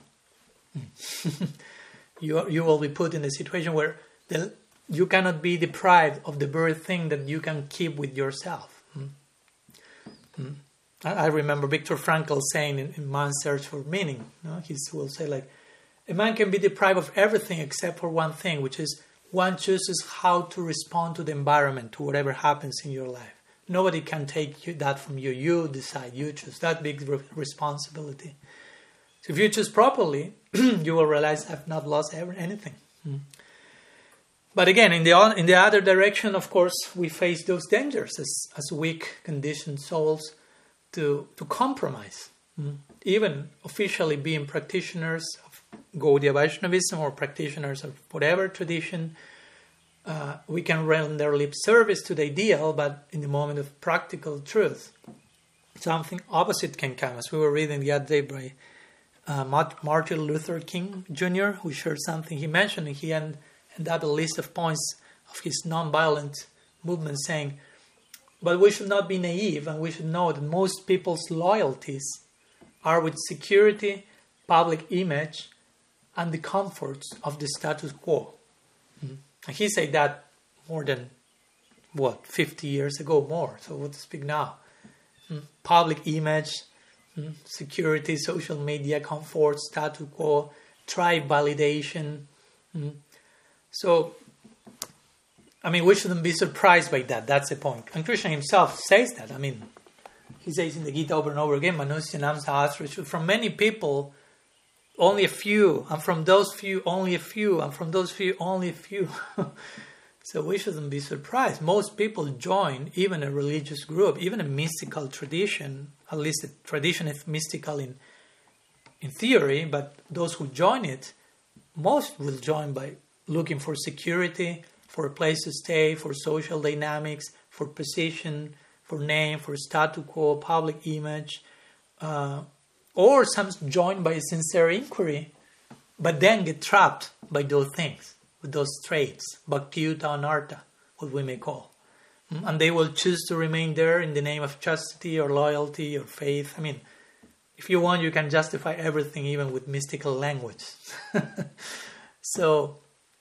you you will be put in a situation where the, you cannot be deprived of the very thing that you can keep with yourself. Mm. Mm. I, I remember Viktor Frankl saying in, in Man's Search for Meaning, you know, he will say like, a man can be deprived of everything except for one thing, which is one chooses how to respond to the environment, to whatever happens in your life. Nobody can take you, that from you. You decide, you choose. That big re- responsibility. So if you choose properly, you will realize I've not lost ever anything. Mm. But again, in the in the other direction, of course, we face those dangers as, as weak, conditioned souls to, to compromise. Mm. Even officially being practitioners of Gaudiya Vaishnavism or practitioners of whatever tradition, uh, we can render lip service to the ideal, but in the moment of practical truth, something opposite can come. As we were reading the other day by uh, Martin Luther King Junior, who shared something he mentioned, and he ended up a list of points of his nonviolent movement saying, but we should not be naive, and we should know that most people's loyalties are with security, public image, and the comforts of the status quo. Mm-hmm. And he said that more than, what, fifty years ago, more. So what to speak now? Mm-hmm. Public image, mm-hmm. security, social media, comfort, status quo, tribe validation. Mm-hmm. So, I mean, we shouldn't be surprised by that. That's the point. And Krishna himself says that. I mean, he says in the Gita over and over again, Manusyanam Sahasrashu, from many people, only a few, and from those few, only a few, and from those few, only a few. So we shouldn't be surprised. Most people join even a religious group, even a mystical tradition, at least the tradition is mystical in, in theory, but those who join it, most will join by looking for security, for a place to stay, for social dynamics, for position, for name, for status quo, public image, uh, or some join by a sincere inquiry, but then get trapped by those things, with those traits, bhakti-yuta anartha, what we may call. And they will choose to remain there in the name of chastity or loyalty or faith. I mean, if you want, you can justify everything even with mystical language. So,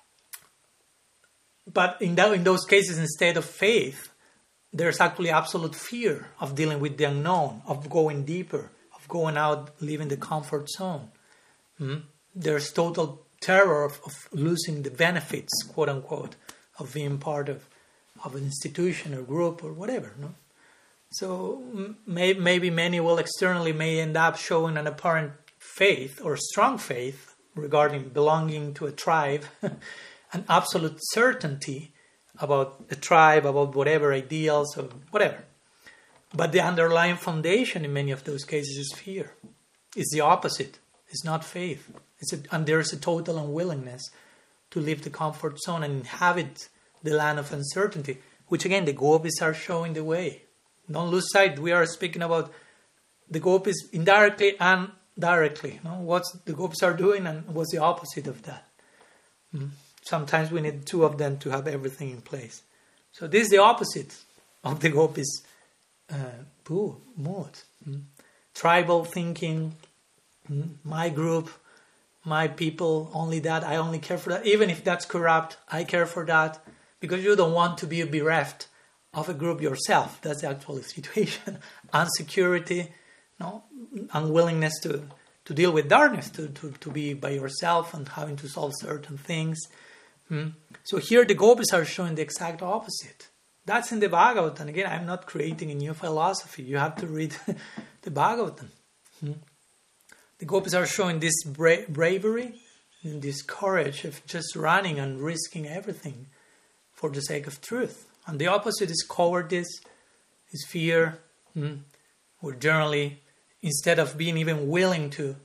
but in, that, in those cases, instead of faith, there's actually absolute fear of dealing with the unknown, of going deeper, of going out, leaving the comfort zone. Mm? There's total terror of, of losing the benefits, quote unquote, of being part of, of an institution or group or whatever. No? So may, maybe many will externally may end up showing an apparent faith or strong faith regarding belonging to a tribe, an absolute certainty about the tribe, about whatever ideals or whatever. But the underlying foundation in many of those cases is fear. It's the opposite. It's not faith. It's a, and there's a total unwillingness to leave the comfort zone and inhabit the land of uncertainty, which again the gopis are showing the way. Don't lose sight. We are speaking about the gopis indirectly and directly. You know, what the gopis are doing and what's the opposite of that. Mm. Sometimes we need two of them to have everything in place. So this is the opposite of the gopis' uh, mood. Mm. Tribal thinking, mm. my group, my people, only that, I only care for that. Even if that's corrupt, I care for that. Because you don't want to be bereft of a group yourself. That's the actual situation. Insecurity, no, unwillingness to, to deal with darkness, to, to, to be by yourself and having to solve certain things. Hmm. So here the gopis are showing the exact opposite. That's in the Bhagavatam. Again, I'm not creating a new philosophy. You have to read the Bhagavatam. Hmm. The gopis are showing this bra- bravery and this courage of just running and risking everything for the sake of truth. And the opposite is cowardice, is fear. Hmm. We're generally, instead of being even willing to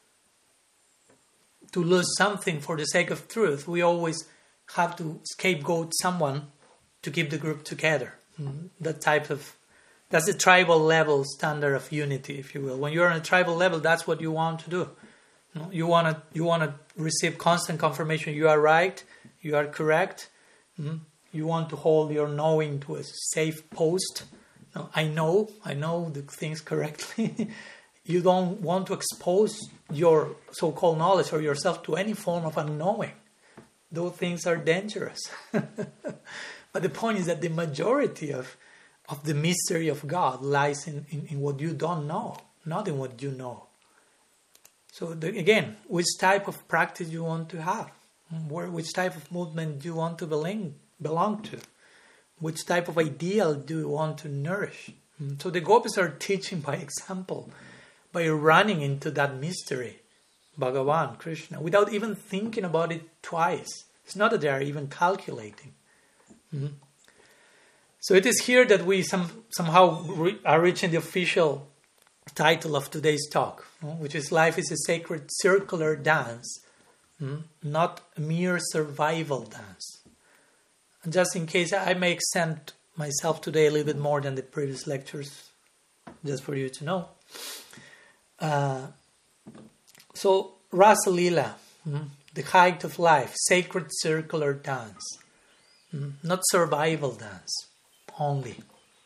to lose something for the sake of truth, we always have to scapegoat someone to keep the group together. Mm, that type of, that's the tribal level standard of unity, if you will. When you're on a tribal level, that's what you want to do. You know, you want to you want to receive constant confirmation. You are right. You are correct. Mm, you want to hold your knowing to a safe post. No, I know. I know the things correctly. you don't want to expose your so-called knowledge or yourself to any form of unknowing. Those things are dangerous. But the point is that the majority of, of the mystery of God lies in, in, in what you don't know, not in what you know. So the, again, which type of practice you want to have? Where, which type of movement do you want to belong, belong to? Which type of ideal do you want to nourish? So the gopis are teaching by example, by running into that mystery, Bhagavan, Krishna, without even thinking about it twice. It's not that they are even calculating. Mm-hmm. So it is here that we some, somehow re- are reaching the official title of today's talk, which is Life is a Sacred Circular Dance, not a mere survival dance. And just in case, I may extend myself today a little bit more than the previous lectures, just for you to know. Uh, so, Rasa Lila, the height of life, sacred circular dance, not survival dance only.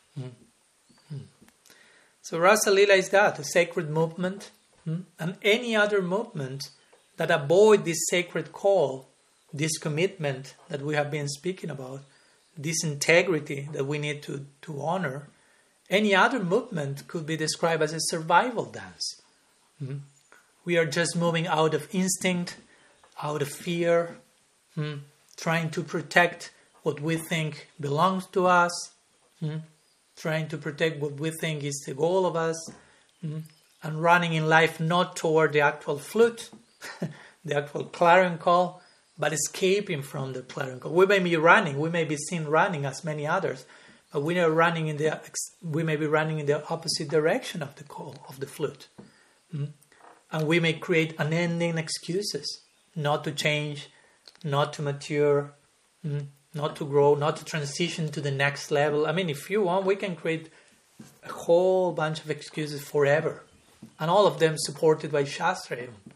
So Rasa Lila is that, a sacred movement, hmm? and any other movement that avoid this sacred call, this commitment that we have been speaking about, this integrity that we need to, to honor, any other movement could be described as a survival dance. Hmm? We are just moving out of instinct, out of fear, hmm? trying to protect what we think belongs to us, hmm? trying to protect what we think is the goal of us, mm, and running in life not toward the actual flute, the actual clarion call, but escaping from the clarion call. We may be running, we may be seen running as many others, but we are running in the we may be running in the opposite direction of the call of the flute, mm, and we may create unending excuses not to change, not to mature. Mm, not to grow, not to transition to the next level. I mean, if you want, we can create a whole bunch of excuses forever. And all of them supported by Shastra.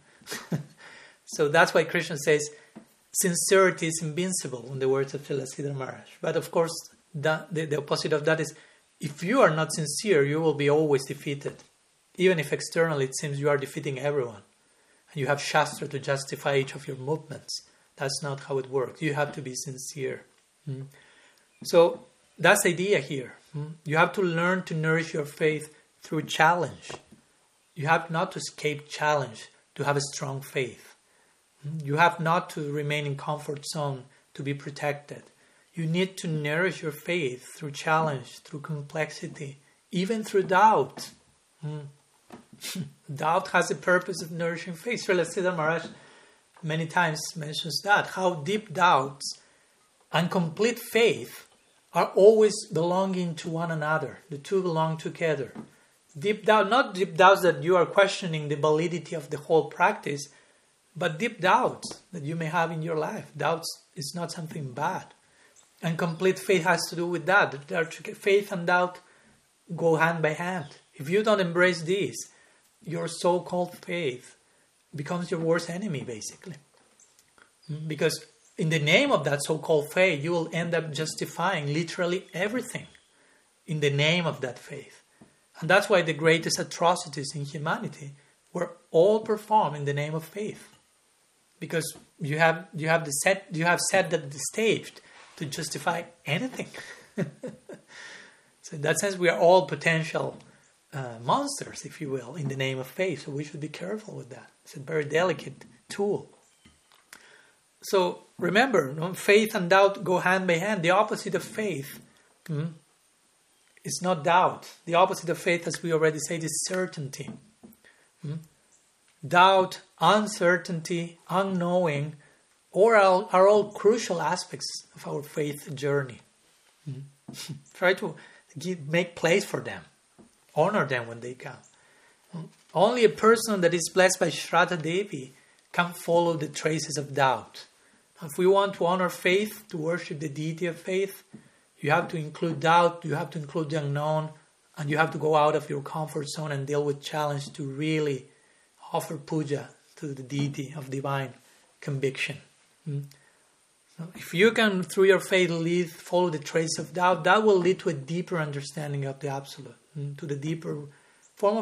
So that's why Krishna says, sincerity is invincible, in the words of Srila Maharaj. But of course, that, the, the opposite of that is, if you are not sincere, you will be always defeated. Even if externally it seems you are defeating everyone. And you have Shastra to justify each of your movements. That's not how it works. You have to be sincere. Mm. So that's the idea here. Mm. You have to learn to nourish your faith through challenge. You have not to escape challenge to have a strong faith. Mm. You have not to remain in comfort zone to be protected. You need to nourish your faith through challenge, through complexity, even through doubt. Mm. Doubt has the purpose of nourishing faith. Srila Siddhar Maharaj many times mentions that, how deep doubts and complete faith are always belonging to one another. The two belong together. Deep doubt, not deep doubts that you are questioning the validity of the whole practice, but deep doubts that you may have in your life. Doubts is not something bad. And complete faith has to do with that. Faith and doubt go hand by hand. If you don't embrace these, your so-called faith becomes your worst enemy, basically. Because in the name of that so-called faith, you will end up justifying literally everything in the name of that faith. And that's why the greatest atrocities in humanity were all performed in the name of faith. Because you have you have the set you have set the stage to justify anything. So in that sense, we are all potential uh, monsters, if you will, in the name of faith. So we should be careful with that. It's a very delicate tool. So remember, you know, faith and doubt go hand by hand. The opposite of faith hmm, is not doubt. The opposite of faith, as we already said, is certainty. Hmm? Doubt, uncertainty, unknowing, or are, are all crucial aspects of our faith journey. Hmm? Try to give, make place for them. Honor them when they come. Hmm? Only a person that is blessed by Shraddha Devi can follow the traces of doubt. If we want to honor faith, to worship the deity of faith, you have to include doubt, you have to include the unknown, and you have to go out of your comfort zone and deal with challenge to really offer puja to the deity of divine conviction. Hmm? So if you can, through your faith, lead, follow the trace of doubt, that will lead to a deeper understanding of the Absolute, hmm? to the deeper form of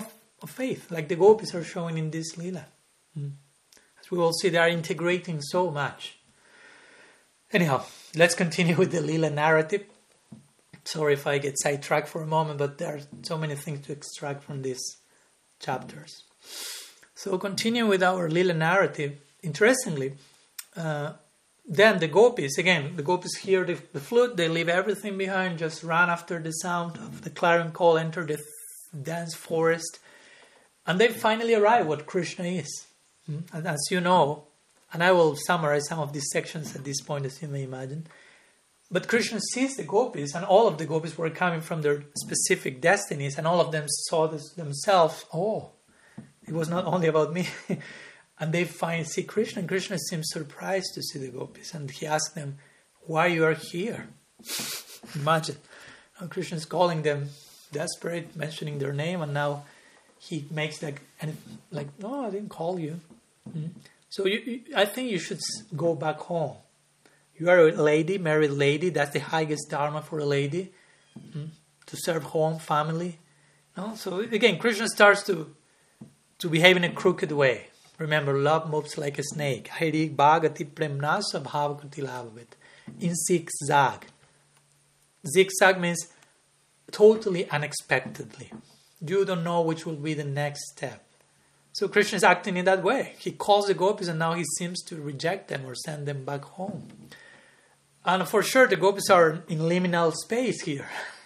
of faith, like the gopis are showing in this lila. Mm. As we will see, they are integrating so much. Anyhow, let's continue with the lila narrative. Sorry if I get sidetracked for a moment, but there are so many things to extract from these chapters. So continue with our lila narrative. Interestingly, uh, then the gopis, again, the gopis hear the, the flute, they leave everything behind, just run after the sound of the clarion call, enter the dense forest, and they finally arrive what Krishna is. And as you know, and I will summarize some of these sections at this point, as you may imagine, but Krishna sees the gopis, and all of the gopis were coming from their specific destinies, and all of them saw this themselves, oh, it was not only about me. And they find, see Krishna, and Krishna seems surprised to see the gopis, and he asks them, why you are here? Imagine. And Krishna is calling them desperate, mentioning their name, and now he makes like, and like, no, I didn't call you. Mm-hmm. So you, you, I think you should go back home. You are a lady, married lady. That's the highest dharma for a lady, mm-hmm. to serve home, family. No? So again, Krishna starts to to behave in a crooked way. Remember, love moves like a snake. Harik bhagati premnasa bhavakuti lavavit. In zigzag. Zigzag means totally unexpectedly. You don't know which will be the next step. So Krishna is acting in that way. He calls the gopis and now he seems to reject them or send them back home. And for sure the gopis are in liminal space here.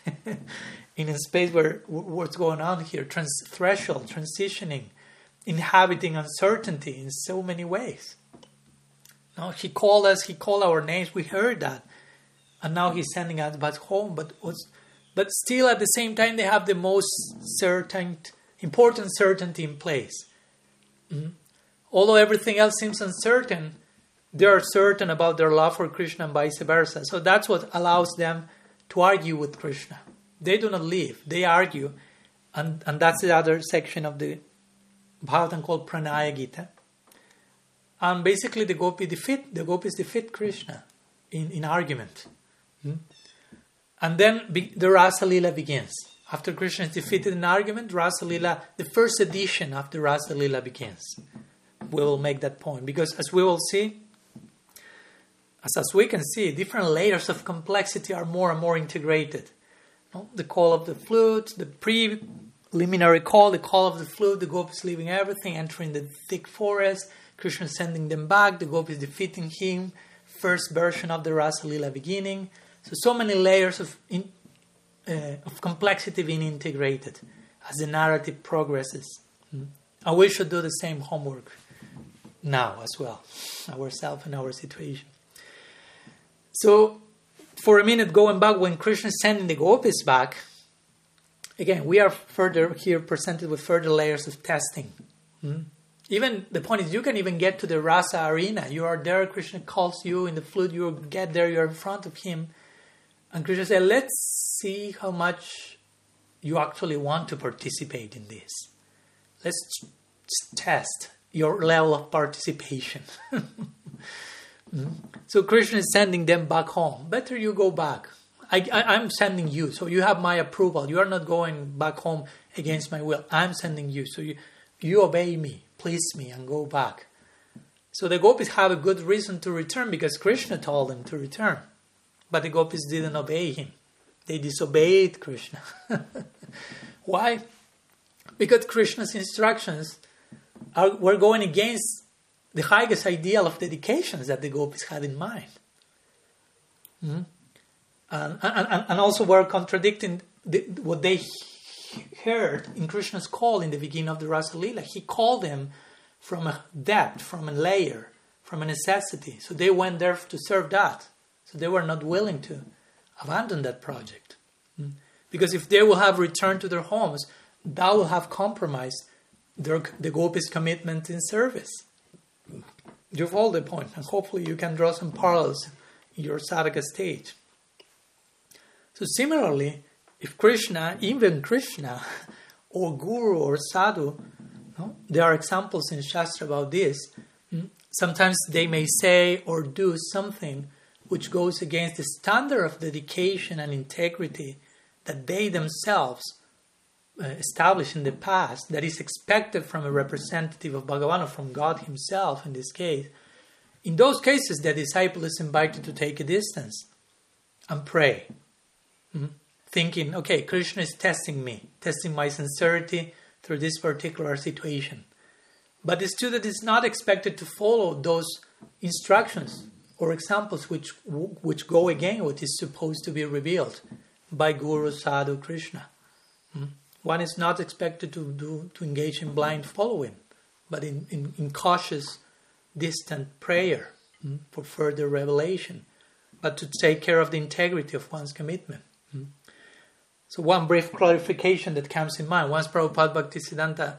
In a space where what's going on here, trans- threshold, transitioning, inhabiting uncertainty in so many ways. Now he called us, he called our names, we heard that. And now he's sending us back home. But what's, but still at the same time they have the most certain, important certainty in place. Mm-hmm. Although everything else seems uncertain, they are certain about their love for Krishna and vice versa. So that's what allows them to argue with Krishna. They do not leave, they argue. And, and that's the other section of the Bhagavatam called Pranaya Gita. And basically the gopi defeat, the gopis defeat Krishna in, in argument. Hmm? And then be, the Rasa Lila begins. After Krishna is defeated in argument, Rasa Lila, the first edition of the Rasa Lila begins. We will make that point. Because as we will see, as, as we can see, different layers of complexity are more and more integrated. No? The call of the flute, the preliminary call, the call of the flute, the gopis leaving everything, entering the thick forest, Krishna sending them back, the gopis defeating him, first version of the Rasa Lila beginning. So, so many layers of in, uh, of complexity being integrated as the narrative progresses. Mm. And we should do the same homework now as well, ourselves and our situation. So, for a minute, going back, when Krishna is sending the gopis back, again, we are further here presented with further layers of testing. Mm. Even the point is, you can even get to the rasa arena. You are there, Krishna calls you in the flute, you get there, you are in front of him. And Krishna said, let's see how much you actually want to participate in this. Let's test your level of participation. mm. So Krishna is sending them back home. Better you go back. I, I, I'm sending you, so you have my approval. You are not going back home against my will. I'm sending you, so you, you obey me, please me, and go back. So the gopis have a good reason to return because Krishna told them to return. But the gopis didn't obey him. They disobeyed Krishna. Why? Because Krishna's instructions are, were going against the highest ideal of dedications that the gopis had in mind. Mm-hmm. And, and, and also were contradicting the, what they heard in Krishna's call in the beginning of the Rasa Lila. He called them from a depth, from a layer, from a necessity. So they went there to serve that. So they were not willing to abandon that project. Mm. Because if they will have returned to their homes, that will have compromised their, the gopis' commitment in service. You follow the point, and hopefully you can draw some parallels in your sadhaka stage. So similarly, if Krishna, even Krishna, or Guru or Sadhu, no, there are examples in Shastra about this, mm, sometimes they may say or do something which goes against the standard of dedication and integrity that they themselves uh, established in the past that is expected from a representative of Bhagavan, or from God himself in this case, in those cases the disciple is invited to take a distance and pray. Mm-hmm. Thinking, okay, Krishna is testing me, testing my sincerity through this particular situation. But the student is not expected to follow those instructions or examples which which go against what is supposed to be revealed by Guru, Sadhu, Krishna. Mm-hmm. One is not expected to do to engage in blind following, but in, in, in cautious, distant prayer mm-hmm, for further revelation, but to take care of the integrity of one's commitment. Mm-hmm. So one brief clarification that comes in mind. Once Prabhupada Bhaktisiddhanta,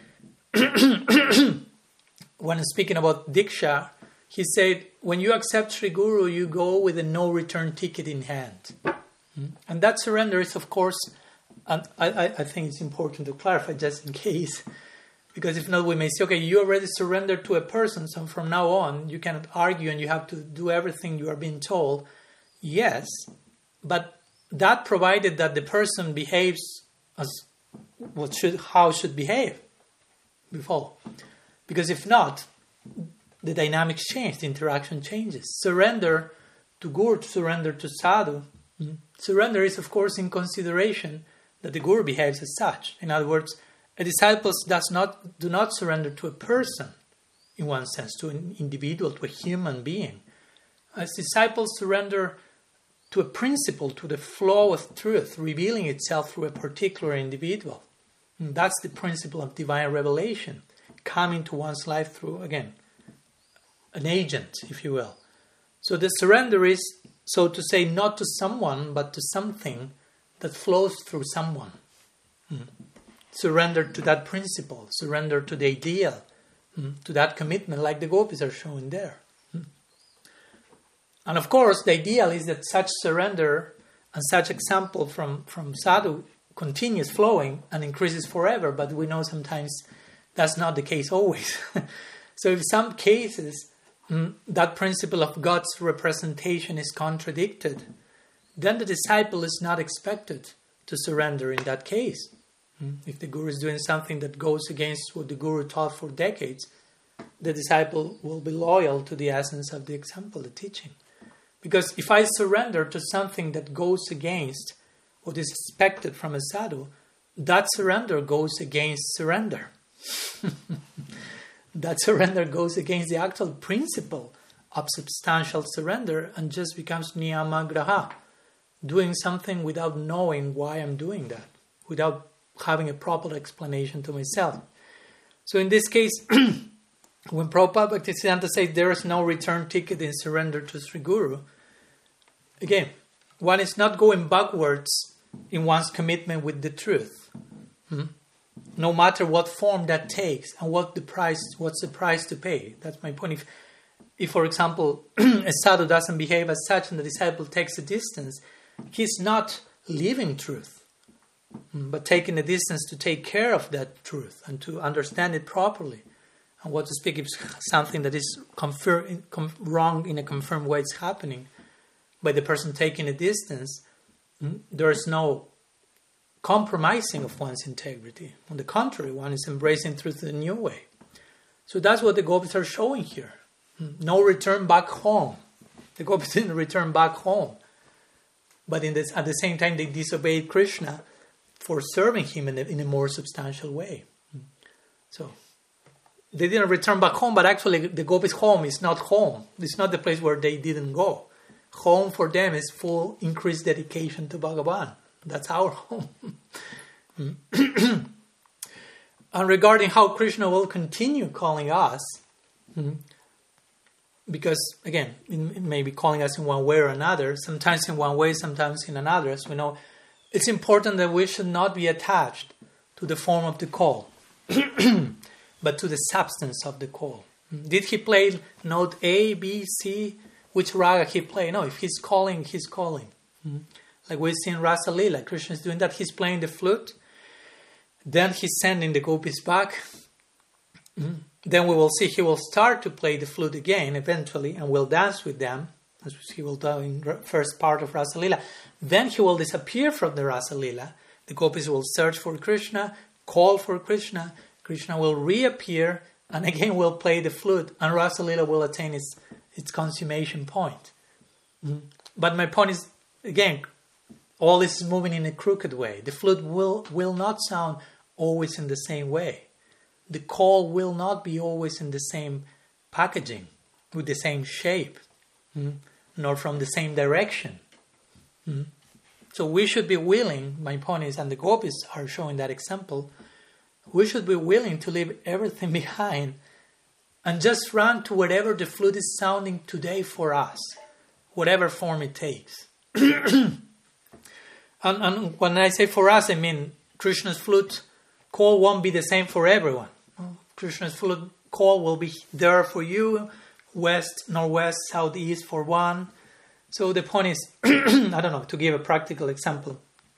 when speaking about Diksha, he said, when you accept Sri Guru, you go with a no-return ticket in hand. Mm-hmm. And that surrender is, of course, and I, I think it's important to clarify just in case, because if not, we may say, okay, you already surrendered to a person, so from now on, you cannot argue and you have to do everything you are being told. Yes, but that provided that the person behaves as what should, how should behave. We follow. Because if not, the dynamics change, the interaction changes. Surrender to Guru, surrender to Sadhu. Mm-hmm. Surrender is, of course, in consideration that the Guru behaves as such. In other words, a disciple does not do not surrender to a person, in one sense, to an individual, to a human being. As disciples surrender to a principle, to the flow of truth, revealing itself through a particular individual. And that's the principle of divine revelation, coming to one's life through, again, an agent, if you will. So the surrender is, so to say, not to someone, but to something that flows through someone. Mm. Surrender to that principle, surrender to the ideal, mm, to that commitment, like the gopis are showing there. Mm. And of course, the ideal is that such surrender and such example from, from sadhu continues flowing and increases forever, but we know sometimes that's not the case always. So in some cases, mm, that principle of God's representation is contradicted, then the disciple is not expected to surrender in that case. Mm. If the Guru is doing something that goes against what the Guru taught for decades, the disciple will be loyal to the essence of the example, the teaching. Because if I surrender to something that goes against what is expected from a sadhu, that surrender goes against surrender. That surrender goes against the actual principle of substantial surrender and just becomes niyamagraha, doing something without knowing why I'm doing that, without having a proper explanation to myself. So in this case, when Prabhupada Bhaktisiddhanta says there is no return ticket in surrender to Sri Guru, again, one is not going backwards in one's commitment with the truth. Hmm? No matter what form that takes and what the price, what's the price to pay. That's my point. If, if for example, a sadhu doesn't behave as such and the disciple takes a distance, he's not living truth, but taking a distance to take care of that truth and to understand it properly. And what to speak if something that is confirm, com, wrong in a confirmed way is happening by the person taking a distance, there is no compromising of one's integrity. On the contrary, one is embracing truth in a new way. So that's what the gopis are showing here. No return back home. The gopis didn't return back home. But in this, at the same time, they disobeyed Krishna for serving him in a, in a more substantial way. So they didn't return back home, but actually the gopis' home is not home. It's not the place where they didn't go. Home for them is full increased dedication to Bhagavan. That's our home. And regarding how Krishna will continue calling us, because again, it may be calling us in one way or another, sometimes in one way, sometimes in another, as we know, it's important that we should not be attached to the form of the call, but to the substance of the call. Did he play note A, B, C? Which raga he played? No, if he's calling, he's calling. Like we see in Rasa Leela, Krishna is doing that. He's playing the flute. Then he's sending the gopis back. Mm-hmm. Then we will see he will start to play the flute again eventually and will dance with them, as he will do in the first part of Rasa Leela. Then he will disappear from the Rasa Leela. The gopis will search for Krishna, call for Krishna, Krishna will reappear, and again will play the flute, and Rasa Leela will attain its, its consummation point. Mm. But my point is, again, all this is moving in a crooked way. The flute will, will not sound always in the same way. The call will not be always in the same packaging, with the same shape, mm, nor from the same direction. Mm. So we should be willing, my point is, and the gopis are showing that example, we should be willing to leave everything behind and just run to whatever the flute is sounding today for us, whatever form it takes. and, and when I say for us, I mean Krishna's flute call won't be the same for everyone. Krishna's flute call will be there for you, west, northwest, southeast for one. So the point is, I don't know, to give a practical example.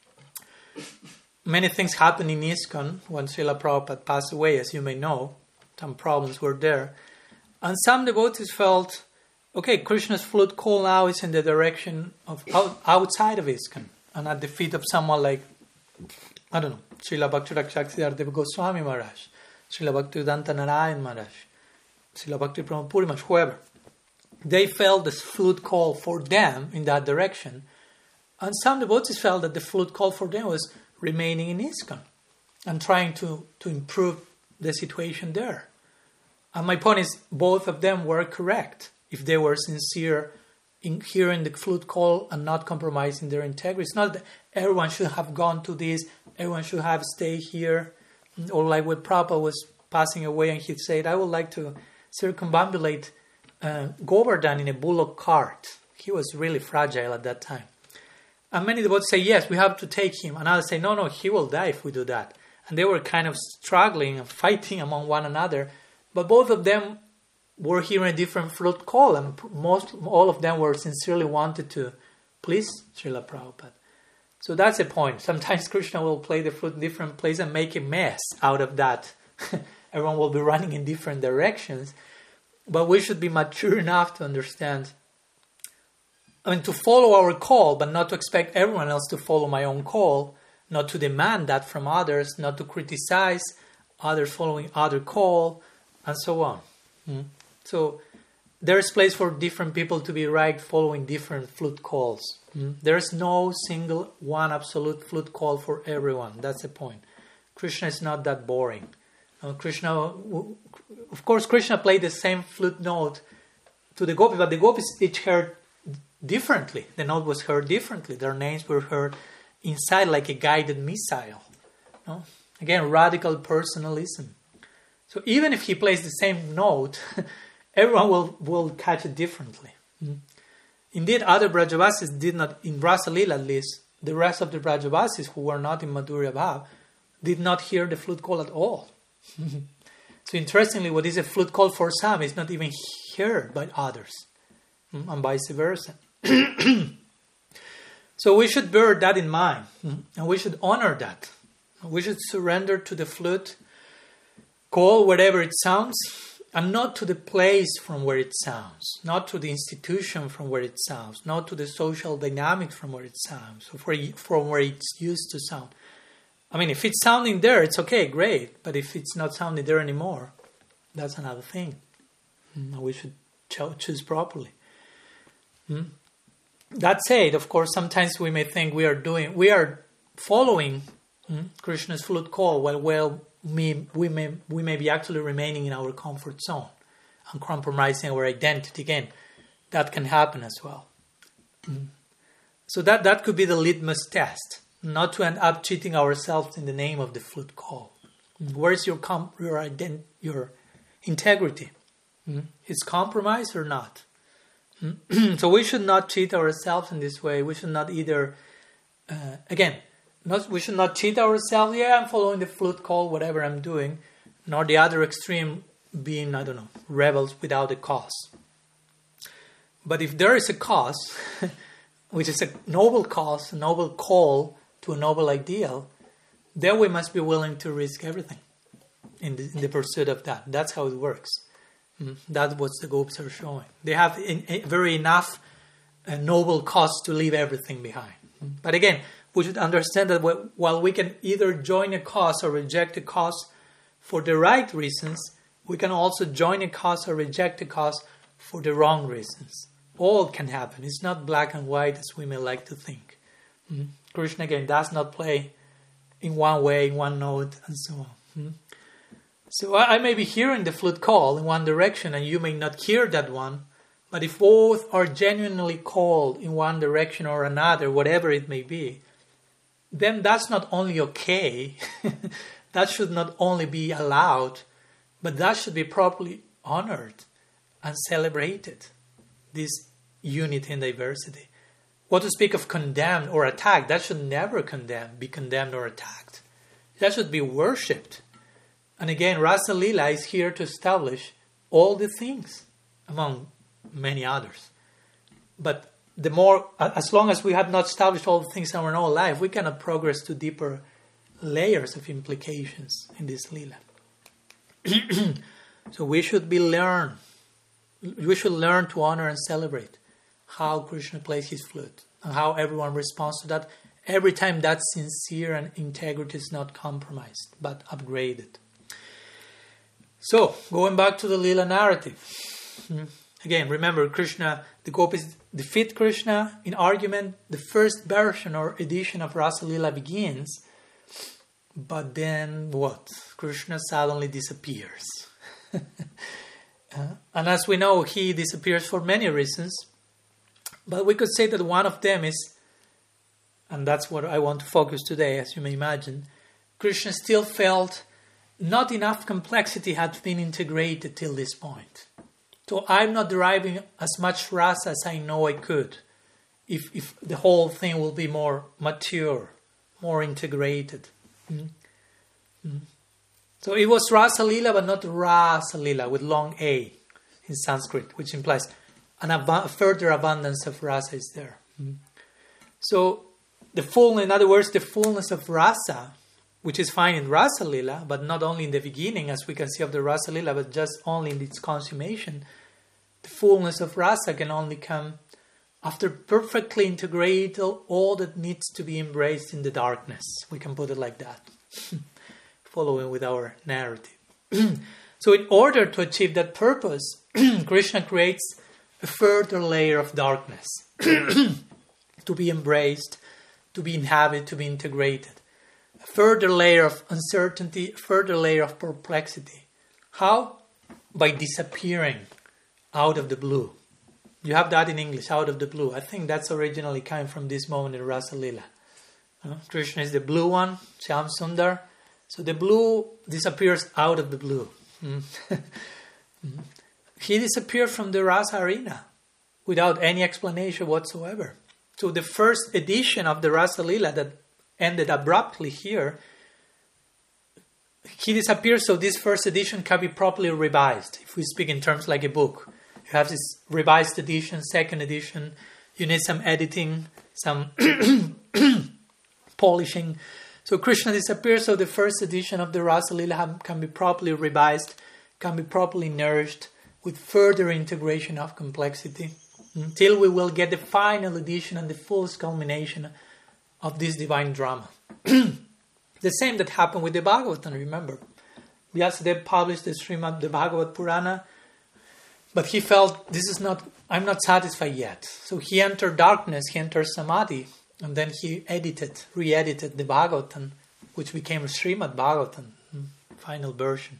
Many things happened in ISKCON when Srila Prabhupada passed away, as you may know. Some problems were there. And some devotees felt, okay, Krishna's flute call now is in the direction of out, outside of ISKCON and at the feet of someone like, I don't know, Srila Bhakti-Rakshak Siddhartha Goswami Maharaj, Srila Bhaktivedanta Narayan Maharaj, Srila Bhakti Pramod Puri Maharaj, whoever. They felt the flute call for them in that direction. And some devotees felt that the flute call for them was remaining in ISKCON and trying to, to improve the situation there. And my point is, both of them were correct if they were sincere in hearing the flute call and not compromising their integrity. It's not that everyone should have gone to this, everyone should have stayed here. Or like when Prabhupada was passing away and he said, I would like to circumambulate uh, Govardhan in a bullock cart. He was really fragile at that time. And many devotees say, yes, we have to take him. And others say, no, no, he will die if we do that. And they were kind of struggling and fighting among one another. But both of them were hearing a different flute call. And most, all of them were sincerely wanted to please Srila Prabhupada. So that's the point. Sometimes Krishna will play the flute in different places and make a mess out of that. Everyone will be running in different directions. But we should be mature enough to understand, I mean, to follow our call, but not to expect everyone else to follow my own call, not to demand that from others, not to criticize others following other call, and so on. Mm. So there's place for different people to be right following different flute calls. Mm. There's no single one absolute flute call for everyone. That's the point. Krishna is not that boring. Uh, Krishna, of course, Krishna played the same flute note to the gopis, but the gopis each heard differently. The note was heard differently. Their names were heard inside like a guided missile. No? Again, radical personalism. So even if he plays the same note, everyone will, will catch it differently. Mm. Indeed, other Brajavasis did not, in Rasa Leela at least, the rest of the Brajavasis who were not in Madhurya Bhav did not hear the flute call at all. So interestingly, what is a flute call for some is not even heard by others, mm, and vice versa. So we should bear that in mind, mm, and we should honor that. We should surrender to the flute call wherever it sounds, and not to the place from where it sounds, not to the institution from where it sounds, not to the social dynamics from where it sounds, or from where it's used to sound. I mean, if it's sounding there, it's okay, great. But if it's not sounding there anymore, that's another thing. Mm, we should cho- choose properly. Mm. That said, of course, sometimes we may think we are doing, we are following mm, Krishna's flute call, while well, we, we may we may be actually remaining in our comfort zone and compromising our identity. Again, that can happen as well. Mm. So that that could be the litmus test. Not to end up cheating ourselves in the name of the flute call. Where is your com- your ident- your integrity? Mm? Is compromised or not? Mm? So we should not cheat ourselves in this way. We should not either, uh, again, not we should not cheat ourselves. Yeah, I'm following the flute call, whatever I'm doing. Nor the other extreme being, I don't know, rebels without a cause. But if there is a cause, which is a noble cause, a noble call to a noble ideal, then we must be willing to risk everything in the, in the pursuit of that. That's how it works. Mm. That's what the gopis are showing. They have in, a very enough a noble cause to leave everything behind. Mm. But again, we should understand that while we can either join a cause or reject a cause for the right reasons, we can also join a cause or reject a cause for the wrong reasons. All can happen. It's not black and white as we may like to think. Mm-hmm. Krishna again does not play in one way, in one note, and so on. Mm-hmm. So I, I may be hearing the flute call in one direction and you may not hear that one, but if both are genuinely called in one direction or another, whatever it may be, then that's not only okay, that should not only be allowed, but that should be properly honored and celebrated, this unity and diversity. What to speak of condemned or attacked, that should never condemn, be condemned or attacked. That should be worshipped. And again, Rasa Lila is here to establish all the things, among many others. But the more, as long as we have not established all the things in our own life, we cannot progress to deeper layers of implications in this Lila. So we should be learn. We should learn to honor and celebrate how Krishna plays his flute and how everyone responds to that every time that sincere and integrity is not compromised but upgraded. So, going back to the Lila narrative. Again, remember, Krishna, the gopis defeat Krishna in argument. The first version or edition of Rasa Lila begins. But then what? Krishna suddenly disappears. uh, and as we know, he disappears for many reasons. But we could say that one of them is, and that's what I want to focus today, as you may imagine, Krishna still felt not enough complexity had been integrated till this point. So I'm not deriving as much rasa as I know I could if, if the whole thing will be more mature, more integrated. Mm. Mm. So it was Rasa Lila, but not Rasa Lila with long A in Sanskrit, which implies an ab- a further abundance of rasa is there. Mm. So the full, in other words, the fullness of rasa, which is fine in Rasa Lila, but not only in the beginning, as we can see of the Rasa Lila, but just only in its consummation. The fullness of rasa can only come after perfectly integrate all that needs to be embraced in the darkness. We can put it like that, following with our narrative. So in order to achieve that purpose, Krishna creates a further layer of darkness to be embraced, to be inhabited, to be integrated. A further layer of uncertainty, a further layer of perplexity. How? By disappearing out of the blue. You have that in English, out of the blue. I think that's originally coming from this moment in Rasa Lila. Uh, Krishna is the blue one, Shyam Sundar. So the blue disappears out of the blue. Mm. mm. He disappeared from the Rasa arena without any explanation whatsoever. So the first edition of the Rasa Lila that ended abruptly here, he disappears, so this first edition can be properly revised. If we speak in terms like a book, you have this revised edition, second edition, you need some editing, some polishing. So Krishna disappears, so the first edition of the Rasa Lila can be properly revised, can be properly nourished with further integration of complexity, until we will get the final edition and the fullest culmination of this divine drama. The same that happened with the Bhagavatam, remember. Vyasadeva published the Srimad, the Bhagavad Purana, but he felt, this is not, I'm not satisfied yet. So he entered darkness, he entered Samadhi, and then he edited, re-edited the Bhagavatam, which became a Srimad Bhagavatam, final version.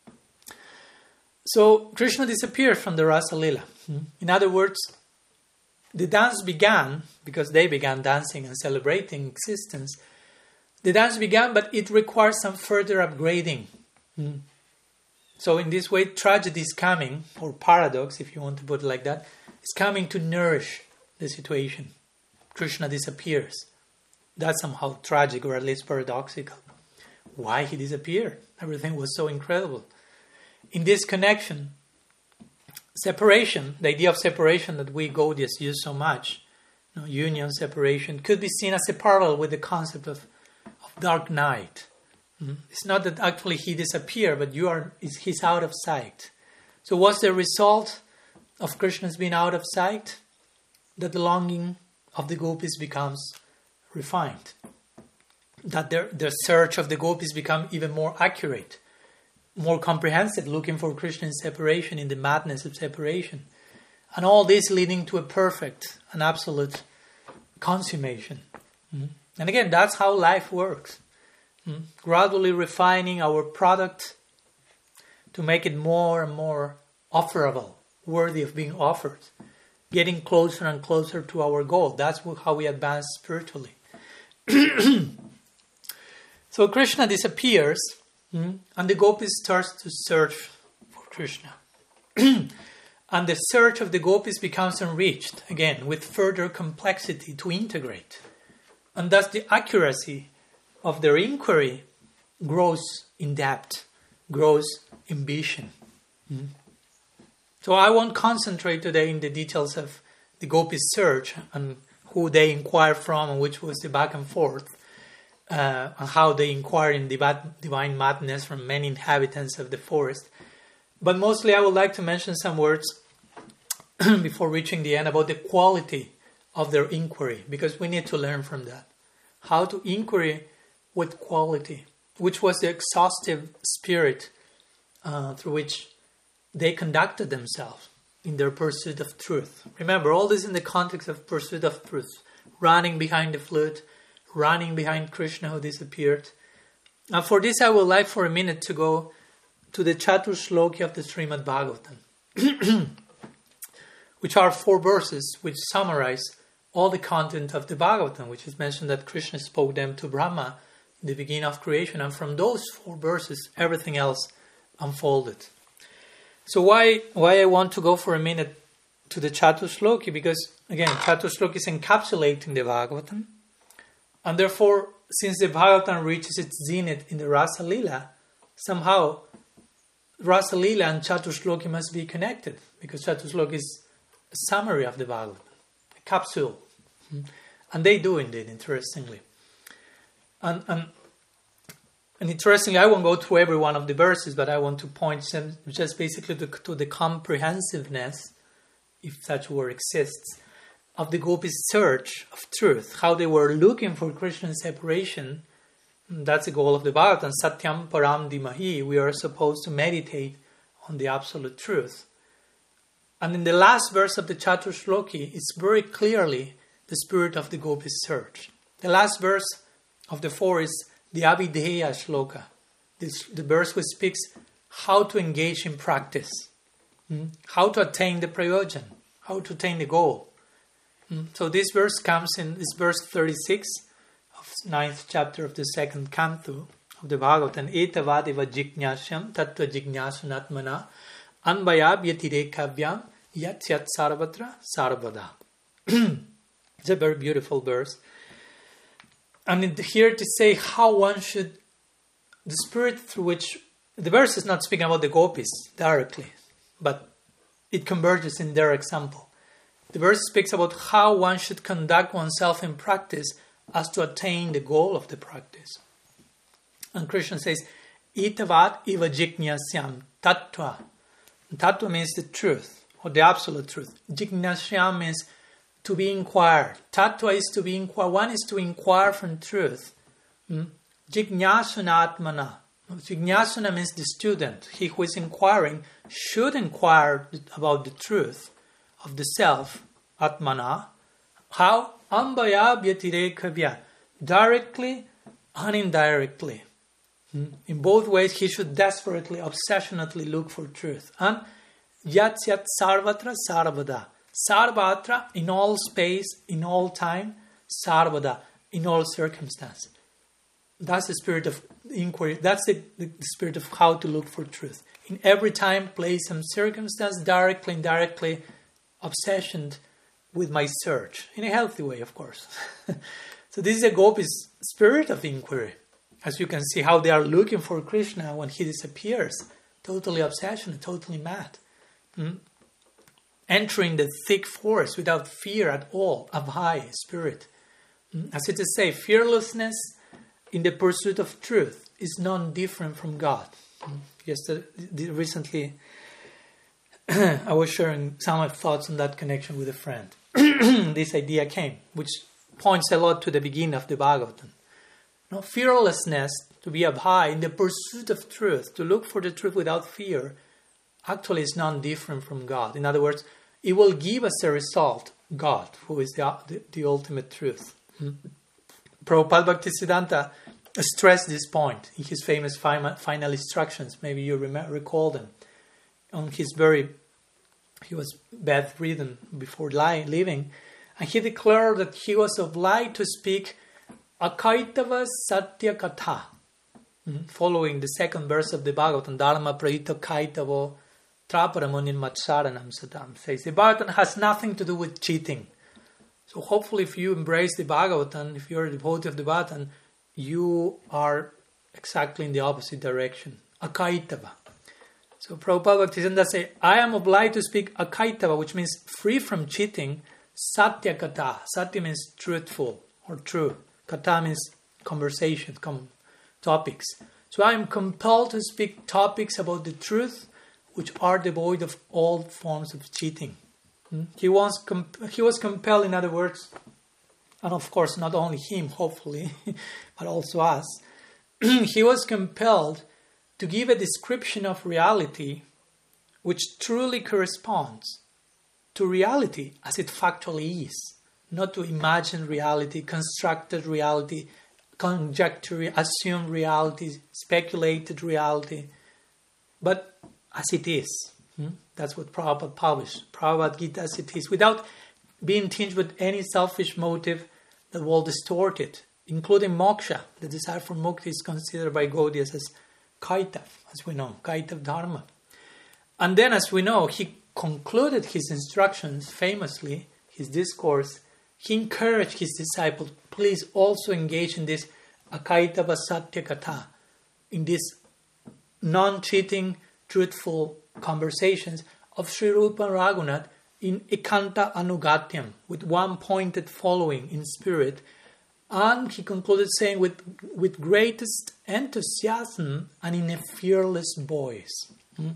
So Krishna disappeared from the Rasa Lila. In other words, the dance began, because they began dancing and celebrating existence. The dance began, but it requires some further upgrading. Mm. So in this way, tragedy is coming, or paradox, if you want to put it like that, is coming to nourish the situation. Krishna disappears. That's somehow tragic, or at least paradoxical. Why he disappeared? Everything was so incredible. In this connection, separation, the idea of separation that we Gaudiyas use so much, you know, union, separation, could be seen as a parallel with the concept of, of dark night. Mm-hmm. It's not that actually he disappeared, but you are he's out of sight. So what's the result of Krishna's being out of sight? That the longing of the gopis becomes refined. That their, their search of the gopis become even more accurate, more comprehensive, looking for Krishna in separation, in the madness of separation. And all this leading to a perfect and absolute consummation. Mm. And again, that's how life works. Mm. Gradually refining our product to make it more and more offerable, worthy of being offered. Getting closer and closer to our goal. That's how we advance spiritually. So Krishna disappears, mm, and the gopis starts to search for Krishna. And the search of the gopis becomes enriched, again, with further complexity to integrate. And thus the accuracy of their inquiry grows in depth, grows in vision. Mm. So I won't concentrate today in the details of the gopis' search and who they inquire from and which was the back and forth, uh, and how they inquire in divine madness from many inhabitants of the forest. But mostly I would like to mention some words before reaching the end about the quality of their inquiry, because we need to learn from that. How to inquiry with quality, which was the exhaustive spirit uh, through which they conducted themselves in their pursuit of truth. Remember, all this in the context of pursuit of truth. Running behind the flute, running behind Krishna who disappeared. Now for this I would like for a minute to go to the Chatur Shloki of the Srimad Bhagavatam, which are four verses which summarize all the content of the Bhagavatam, which is mentioned that Krishna spoke them to Brahma in the beginning of creation, and from those four verses everything else unfolded. So why why I want to go for a minute to the Chatur Shloki? Because again, Chatur Shloki is encapsulating the Bhagavatam, and therefore, since the Bhagavatam reaches its zenith in the Rasa Lila, somehow Rasa Lila and Chatur Shloki must be connected, because Chatur Shloki is a summary of the Bhagavatam, a capsule, and they do indeed, interestingly. And and. And interestingly, I won't go through every one of the verses, but I want to point them just basically to, to the comprehensiveness, if such a word exists, of the gopis' search of truth, how they were looking for Krishna's separation. That's the goal of the Bhagavatam. Satyam Param Dimahi. We are supposed to meditate on the absolute truth. And in the last verse of the Chatur Shloki, it's very clearly the spirit of the gopis' search. The last verse of the four is the Abhideya Shloka, this, the verse which speaks how to engage in practice, mm? how to attain the prayojan, how to attain the goal. Mm? So this verse comes in, this verse thirty-six of ninth chapter of the second canto of the Bhagavatam. Etavadeva jignasyam tattva jignasunatmana anvayab yatirekavyam yat yat sarvatra sarvada. It's a very beautiful verse. And here to say how one should, the spirit through which, the verse is not speaking about the gopis directly, but it converges in their example. The verse speaks about how one should conduct oneself in practice as to attain the goal of the practice. And Krishna says, Itavat iva jignasyam tattva. Tattva means the truth, or the absolute truth. Jignasyam means to be inquired. Tattva is to be inquired. One is to inquire from truth. Hmm? Jignasuna atmana. Jignasuna means the student. He who is inquiring should inquire about the truth of the self, atmana. How? Ambaya vyatirekavya. Directly and indirectly. Hmm? In both ways, he should desperately, obsessionately look for truth. And yat yat sarvatra sarvada. Sarvatra, in all space, in all time. Sarvada, in all circumstance. That's the spirit of inquiry. That's the, the spirit of how to look for truth. In every time, place, and circumstance, directly, indirectly, obsessioned with my search. In a healthy way, of course. So this is a gopis' spirit of inquiry. As you can see how they are looking for Krishna when he disappears. Totally obsessionate, totally mad. Hmm? Entering the thick forest without fear at all, of high spirit. As it is said, fearlessness in the pursuit of truth is none different from God. Yesterday, recently, I was sharing some of my thoughts on that connection with a friend. This idea came, which points a lot to the beginning of the Bhagavatam. No, fearlessness, to be up high in the pursuit of truth, to look for the truth without fear, actually is not different from God. In other words, it will give us a result, God, who is the, the, the ultimate truth. Hmm? Prabhupada Bhaktisiddhanta stressed this point in his famous final, final instructions. Maybe you rem- recall them. On his very, he was bedridden before lying, leaving, and he declared that he was obliged to speak Akaitava Satya Katha, mm-hmm. following the second verse of the Bhagavatam, Dharma Prayita Kaitavo Traparamunin Matsaranam Sadam, says the Bhagavatam has nothing to do with cheating. So hopefully if you embrace the Bhagavatam, if you're a devotee of the Bhagavatam, you are exactly in the opposite direction. Akaitava. So Prabhupada Bhaktisiddhanta says, I am obliged to speak Akaitava, which means free from cheating, Satya Katha. Satya means truthful or true. Katha means conversation, com- topics. So I am compelled to speak topics about the truth which are devoid of all forms of cheating. Hmm? He, was comp- he was compelled, in other words, and of course not only him, hopefully, but also us, he was compelled to give a description of reality which truly corresponds to reality as it factually is. Not to imagine reality, constructed reality, conjecture, assumed reality, speculated reality, but as it is. Hmm? That's what Prabhupada published. Prabhupada Gita as it is, without being tinged with any selfish motive that will distort it, including moksha. The desire for moksha is considered by Gaudiyas as kaitav, as we know, kaitav dharma. And then, as we know, he concluded his instructions famously, his discourse. He encouraged his disciples, please also engage in this akaitava satya katha, in this non-cheating, truthful conversations of Sri Rupa and Raghunath in ekanta anugatyam, with one pointed following in spirit. And he concluded saying, with, with greatest enthusiasm and in a fearless voice. Hmm?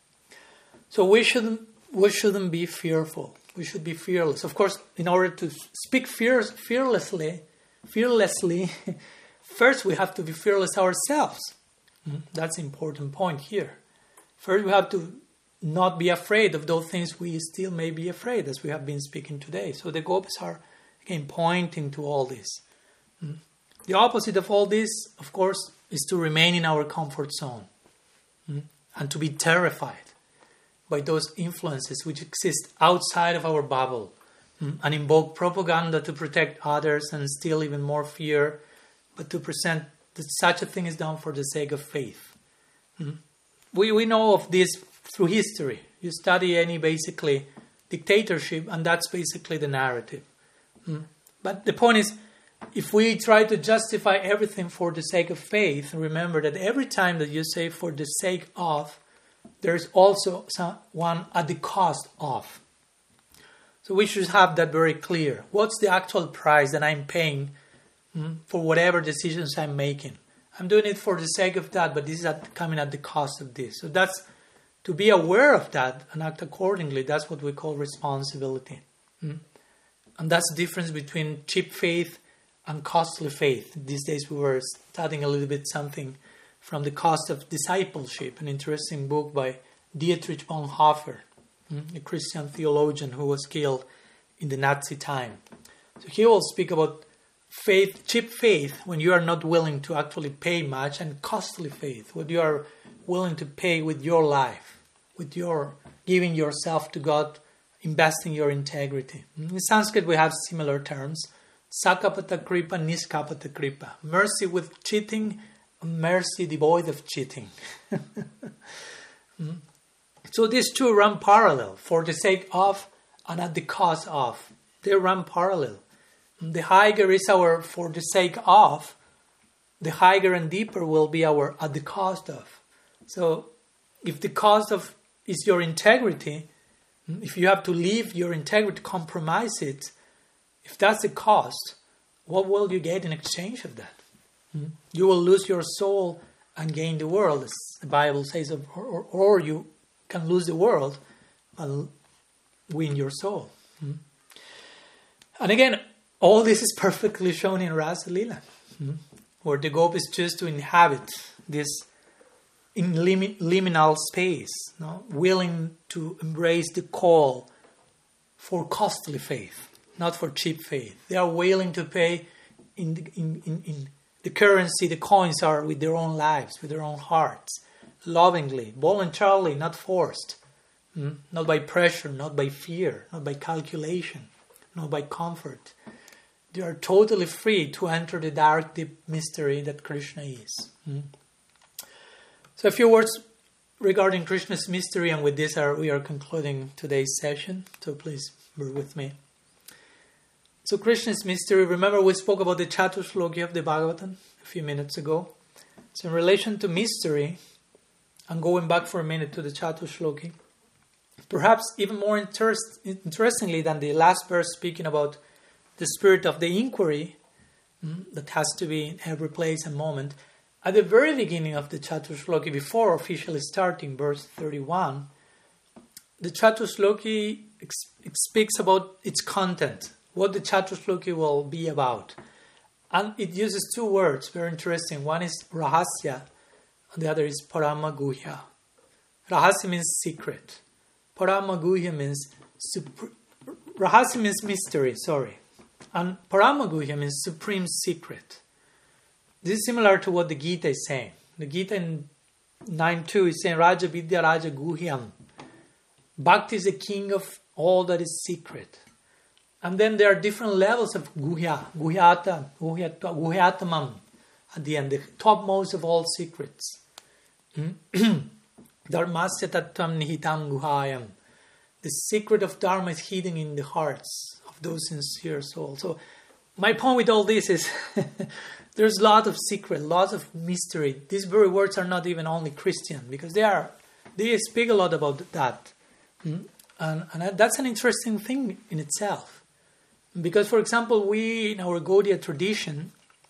So we shouldn't, we shouldn't be fearful. We should be fearless. Of course, in order to speak fear, fearlessly, fearlessly, first we have to be fearless ourselves. Hmm? That's an important point here. First, we have to not be afraid of those things we still may be afraid, as we have been speaking today. So the gopis are, again, pointing to all this. Hmm? The opposite of all this, of course, is to remain in our comfort zone hmm? and to be terrified by those influences which exist outside of our bubble hmm? and invoke propaganda to protect others and instill even more fear, but to present that such a thing is done for the sake of faith. Hmm? We we know of this through history. You study any basically dictatorship, and that's basically the narrative. Hmm? But the point is, if we try to justify everything for the sake of faith, remember that every time that you say for the sake of, there's also some, one at the cost of. So we should have that very clear. What's the actual price that I'm paying hmm, for whatever decisions I'm making? I'm doing it for the sake of that, but this is at, coming at the cost of this. So that's, to be aware of that and act accordingly, that's what we call responsibility. Hmm? And that's the difference between cheap faith and costly faith. These days we were studying a little bit something from The Cost of Discipleship, an interesting book by Dietrich Bonhoeffer, a Christian theologian who was killed in the Nazi time. So he will speak about faith, cheap faith, when you are not willing to actually pay much, and costly faith, when you are willing to pay with your life, with your giving yourself to God, investing your integrity. In Sanskrit we have similar terms, sakapata kripa, niskapata kripa, mercy with cheating, mercy devoid of cheating. So these two run parallel, for the sake of and at the cost of. They run parallel. The higher is our for the sake of, the higher and deeper will be our at the cost of. So if the cost of is your integrity, if you have to leave your integrity, compromise it, if that's the cost, what will you get in exchange of that? You will lose your soul and gain the world, as the Bible says, or, or, or you can lose the world and win your soul. And again, all this is perfectly shown in Rasa Lila, hmm? where the gopis choose to inhabit this in lim- liminal space, no? willing to embrace the call for costly faith, not for cheap faith. They are willing to pay in the, in, in, in the currency, the coins are with their own lives, with their own hearts, lovingly, voluntarily, not forced, hmm? not by pressure, not by fear, not by calculation, not by comfort. They are totally free to enter the dark, deep mystery that Krishna is. Hmm? So a few words regarding Krishna's mystery, and with this are, we are concluding today's session, so please bear with me. So Krishna's mystery, remember we spoke about the Chatusloki of the Bhagavatam a few minutes ago. So in relation to mystery, I'm going back for a minute to the Chatusloki. Perhaps even more interest, interestingly than the last verse speaking about the spirit of the inquiry mm, that has to be in every place and moment. At the very beginning of the Chatusloki, before officially starting verse thirty-one, the Chatusloki ex- speaks about its content, what the Chatusloki will be about. And it uses two words, very interesting. One is Rahasya, and the other is Paramaguhya. Rahasya means secret. Paramaguhya means supre- Rahasya means mystery, sorry. And Paramaguhya means supreme secret. This is similar to what the Gita is saying. The Gita in nine two is saying, Raja Vidya Raja Guhyam. Bhakti is the king of all that is secret. And then there are different levels of Guhya, Guhyata, Guhyata, Guhyatamam at the end, the topmost of all secrets. Dharmasya Tattvam Nihitam Guhayam. The secret of Dharma is hidden in the hearts of those sincere souls. So my point with all this is there's a lot of secret, lots of mystery. These very words are not even only Christian, because they are they speak a lot about that. And, and that's an interesting thing in itself. Because, for example, we, in our Gaudiya tradition,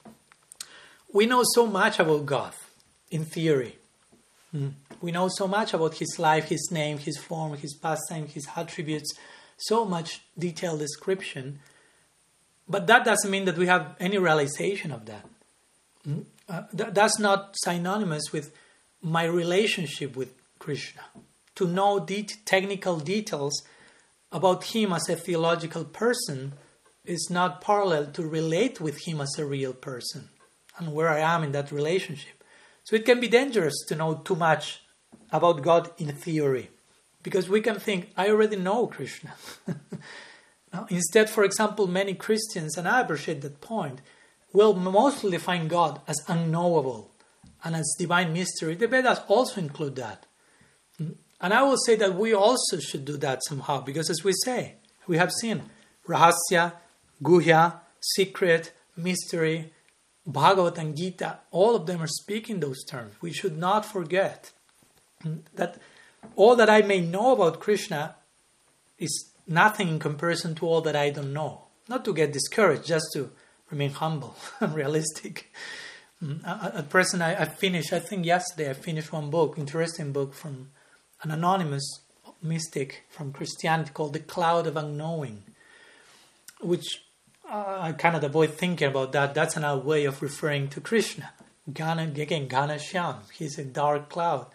we know so much about God, in theory. We know so much about His life, His name, His form, His pastime, His attributes, so much detailed description. But that doesn't mean that we have any realization of that. Uh, th- that's not synonymous with my relationship with Krishna. To know de- technical details about Him as a theological person is not parallel to relate with Him as a real person and where I am in that relationship. So it can be dangerous to know too much about God in theory, because we can think, I already know Krishna. Now, instead, for example, many Christians, and I appreciate that point, will mostly define God as unknowable and as divine mystery. The Vedas also include that. And I will say that we also should do that somehow, because as we say, we have seen Rahasya, Guhya, secret, mystery, Bhagavad and Gita, all of them are speaking those terms. We should not forget that all that I may know about Krishna is nothing in comparison to all that I don't know. Not to get discouraged, just to remain humble and realistic. At present, I, I finished, I think yesterday I finished one book, interesting book from an anonymous mystic from Christianity called The Cloud of Unknowing, which uh, I cannot avoid thinking about that. That's another way of referring to Krishna. Gana, again, Ganashyam, he's a dark cloud.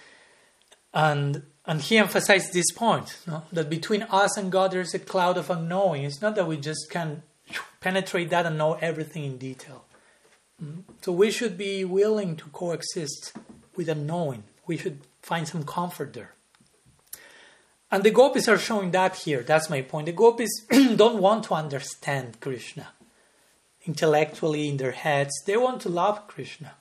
And and he emphasized this point, no? That between us and God there is a cloud of unknowing. It's not that we just can penetrate that and know everything in detail. So we should be willing to coexist with unknowing. We should find some comfort there. And the gopis are showing that here. That's my point. The gopis don't want to understand Krishna intellectually in their heads. They want to love Krishna.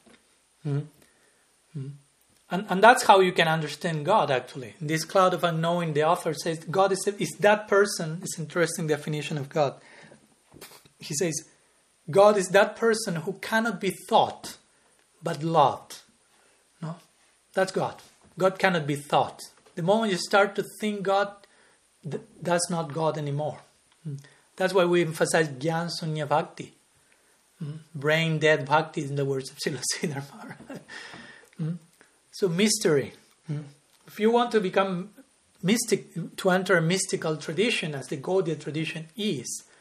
Mm-hmm. And, and that's how you can understand God, actually. In this cloud of unknowing, the author says, God is, is that person. It's an interesting definition of God. He says, God is that person who cannot be thought, but loved. No? That's God. God cannot be thought. The moment you start to think God, th- that's not God anymore. Mm. That's why we emphasize Gyan Sunya Bhakti. Mm. Brain dead Bhakti in the words of Srila Sridhar Maharaj. mm. So mystery. Mm. If you want to become mystic, to enter a mystical tradition, as the Gaudiya tradition is,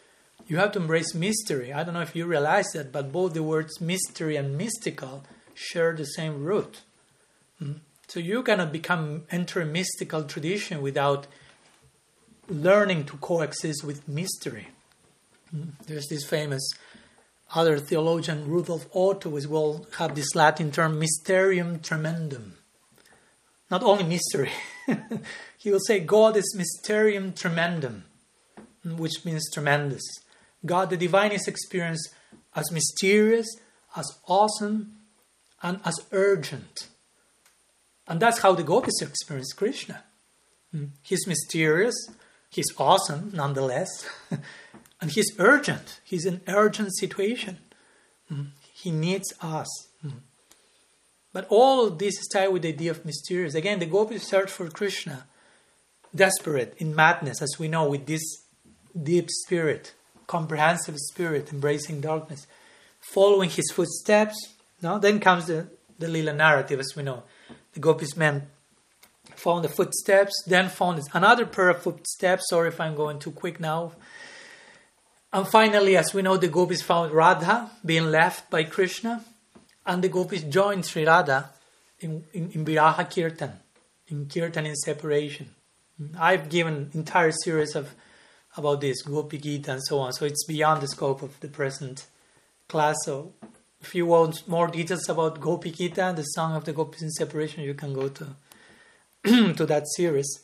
you have to embrace mystery. I don't know if you realize that, but both the words mystery and mystical share the same root. Mm? So you cannot become enter a mystical tradition without learning to coexist with mystery. Mm? There's this famous other theologian, Rudolf Otto, as well, have this Latin term, mysterium tremendum. Not only mystery. He will say God is mysterium tremendum, which means tremendous. God, the divine, is experienced as mysterious, as awesome, and as urgent. And that's how the gopis experience Krishna. He's mysterious, he's awesome nonetheless, and he's urgent. He's in urgent situation. He needs us. But all of this is tied with the idea of mysterious. Again, the gopis search for Krishna, desperate, in madness, as we know, with this deep spirit, comprehensive spirit, embracing darkness, following his footsteps. No? Then comes the, the Lila narrative, as we know. The gopis men found the footsteps, then found another pair of footsteps. Sorry if I'm going too quick now. And finally, as we know, the gopis found Radha being left by Krishna, and the gopis joined Sri Radha in, in, in Viraha Kirtan, in Kirtan in separation. I've given entire series of about this, Gopi Gita and so on, so it's beyond the scope of the present class. So if you want more details about Gopi Gita, the song of the gopis in separation, you can go to, to that series.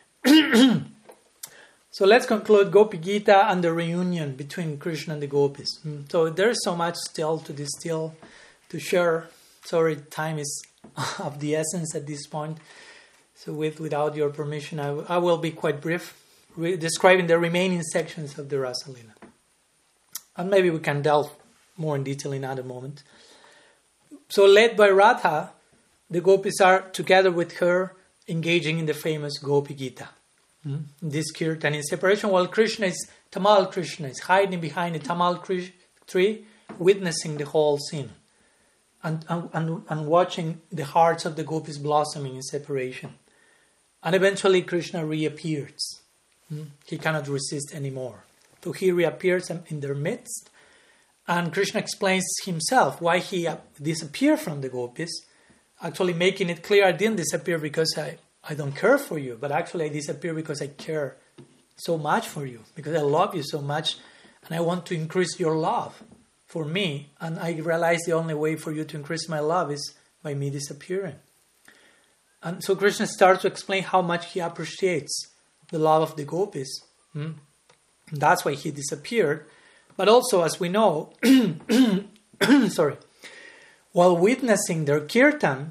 So let's conclude Gopi Gita and the reunion between Krishna and the gopis. So there's so much still to distill, to share. Sorry, time is of the essence at this point. So with without your permission, I, w- I will be quite brief, re- describing the remaining sections of the Rasa Lila. And maybe we can delve more in detail in another moment. So led by Radha, the gopis are together with her engaging in the famous Gopi Gita. Mm-hmm. This kirtan in separation, while Krishna is, Tamal Krishna is hiding behind a Tamal Krish, tree, witnessing the whole scene. And, and, and, and watching the hearts of the gopis blossoming in separation. And eventually Krishna reappears. Mm? He cannot resist anymore. So he reappears in their midst. And Krishna explains himself why he disappeared from the gopis, actually making it clear, I didn't disappear because I, I don't care for you, but actually I disappeared because I care so much for you, because I love you so much, and I want to increase your love for me, and I realize the only way for you to increase my love is by me disappearing. And so Krishna starts to explain how much he appreciates the love of the gopis. Hmm? That's why he disappeared. But also, as we know, sorry, while witnessing their kirtan,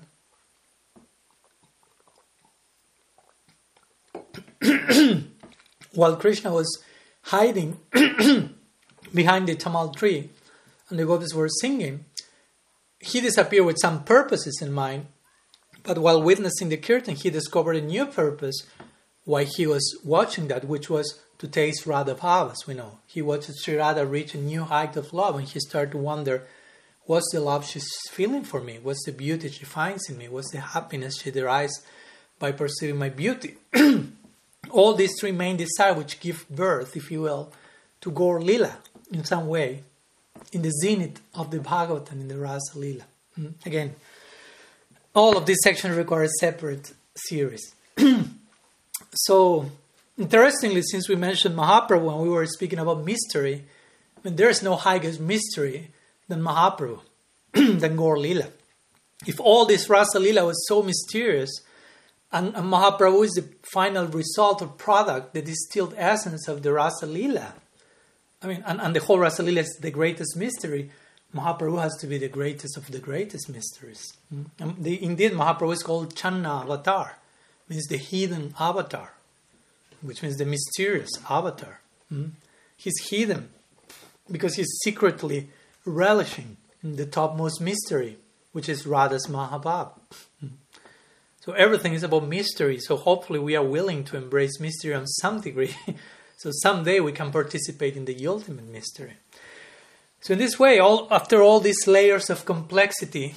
while Krishna was hiding behind the tamal tree, and the gopis were singing, he disappeared with some purposes in mind. But while witnessing the kirtan, he discovered a new purpose why he was watching that, which was to taste Radha Bhava, as we know. He watched Sri Radha reach a new height of love, and he started to wonder, what's the love she's feeling for me? What's the beauty she finds in me? What's the happiness she derives by perceiving my beauty? All these three main desires which give birth, if you will, to Gaur Lila in some way, in the zenith of the Bhagavatam, in the Rasa Lila. Hmm? Again, all of these sections require a separate series. So, interestingly, since we mentioned Mahaprabhu and we were speaking about mystery, I mean, there is no higher mystery than Mahaprabhu, than Gaur Lila. If all this Rasa Lila was so mysterious, and, and Mahaprabhu is the final result or product, the distilled essence of the Rasa Lila, I mean, and, and the whole Rasa Lila is the greatest mystery, Mahaprabhu has to be the greatest of the greatest mysteries. Mm. The, indeed, Mahaprabhu is called Channa Avatar, means the hidden avatar, which means the mysterious avatar. Mm. He's hidden because he's secretly relishing in the topmost mystery, which is Radha's Mahabhav. Mm. So everything is about mystery. So hopefully we are willing to embrace mystery on some degree. So someday we can participate in the ultimate mystery. So in this way, all after all these layers of complexity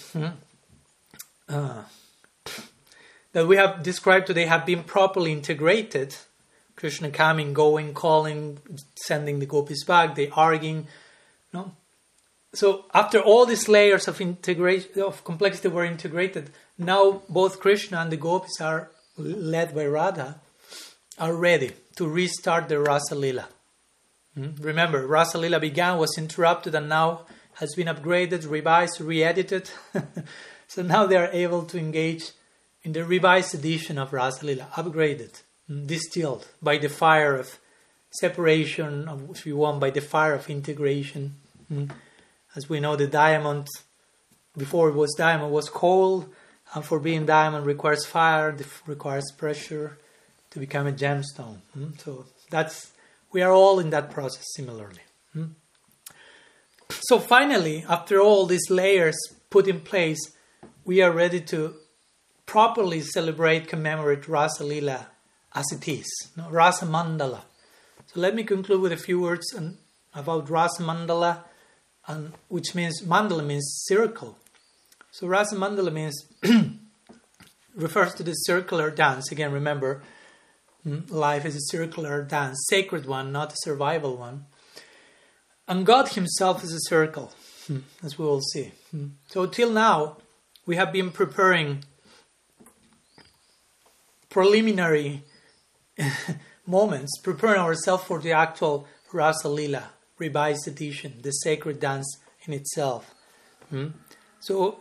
uh, that we have described today have been properly integrated, Krishna coming, going, calling, sending the gopis back, they arguing. No? So after all these layers of integration, of complexity were integrated, now both Krishna and the gopis are led by Radha, are ready to restart the Rasa Lila. Hmm? Remember, Rasa Lila began, was interrupted, and now has been upgraded, revised, re-edited. So now they are able to engage in the revised edition of Rasa Lila, upgraded, distilled by the fire of separation, if you want, by the fire of integration. As we know, the diamond, before it was diamond, was cold, and for being diamond requires fire, requires pressure to become a gemstone. So that's, we are all in that process similarly. So finally, after all these layers put in place, we are ready to properly celebrate, commemorate Rasa Lila as it is, no? Rasa Mandala. So let me conclude with a few words on, about Rasa Mandala, and, which means, Mandala means circle. So Rasa Mandala means, refers to the circular dance. Again, remember, life is a circular dance, sacred one, not a survival one. And God himself is a circle, as we will see. So till now, we have been preparing preliminary moments, preparing ourselves for the actual Rasa Lila, revised edition, the sacred dance in itself. So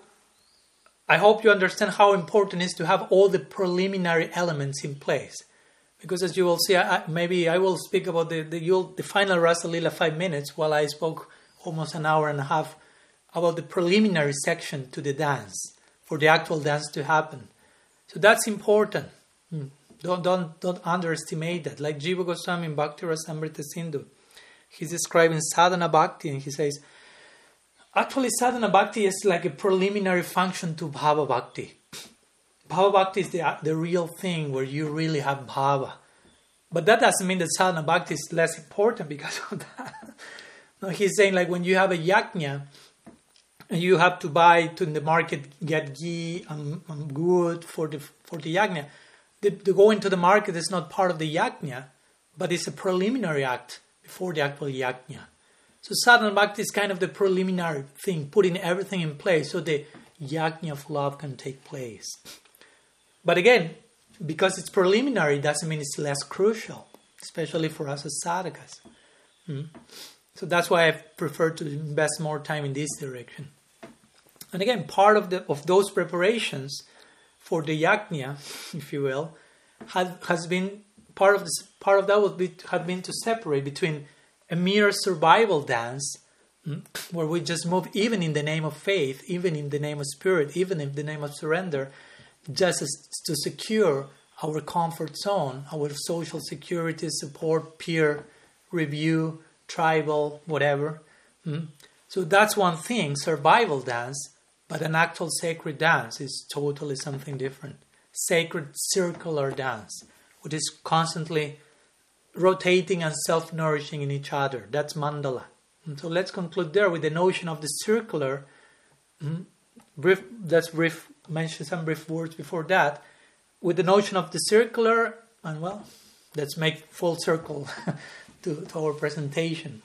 I hope you understand how important it is to have all the preliminary elements in place. Because as you will see, I, maybe I will speak about the the, you'll, the final Rasa Lila five minutes, while I spoke almost an hour and a half about the preliminary section to the dance, for the actual dance to happen. So that's important. Hmm. Don't don't don't underestimate that. Like Jiva Goswami in Bhakti Rasamrita Sindhu, he's describing sadhana bhakti, and he says, actually sadhana bhakti is like a preliminary function to bhava bhakti. Bhava bhakti is the, the real thing where you really have bhava. But that doesn't mean that sadhana bhakti is less important because of that. No, he's saying like when you have a yajna, and you have to buy to in the market, get ghee and, and good for the for the yajna. The, the going to the market is not part of the yajna, but it's a preliminary act before the actual yajna. So sadhana bhakti is kind of the preliminary thing, putting everything in place so the yajna of love can take place. But again, because it's preliminary, doesn't mean it's less crucial, especially for us as sadhakas. Hmm? So that's why I prefer to invest more time in this direction. And again, part of the of those preparations for the yajna, if you will, has has been part of this. Part of that would be have been to separate between a mere survival dance, hmm, where we just move even in the name of faith, even in the name of spirit, even in the name of surrender, just as to secure our comfort zone, our social security, support, peer review, tribal, whatever. Hmm? So that's one thing, survival dance, but an actual sacred dance is totally something different. Sacred circular dance, which is constantly rotating and self-nourishing in each other. That's mandala. And so let's conclude there with the notion of the circular. Hmm? Brief, let's brief, mention some brief words before that. With the notion of the circular, and well, let's make full circle to, to our presentation.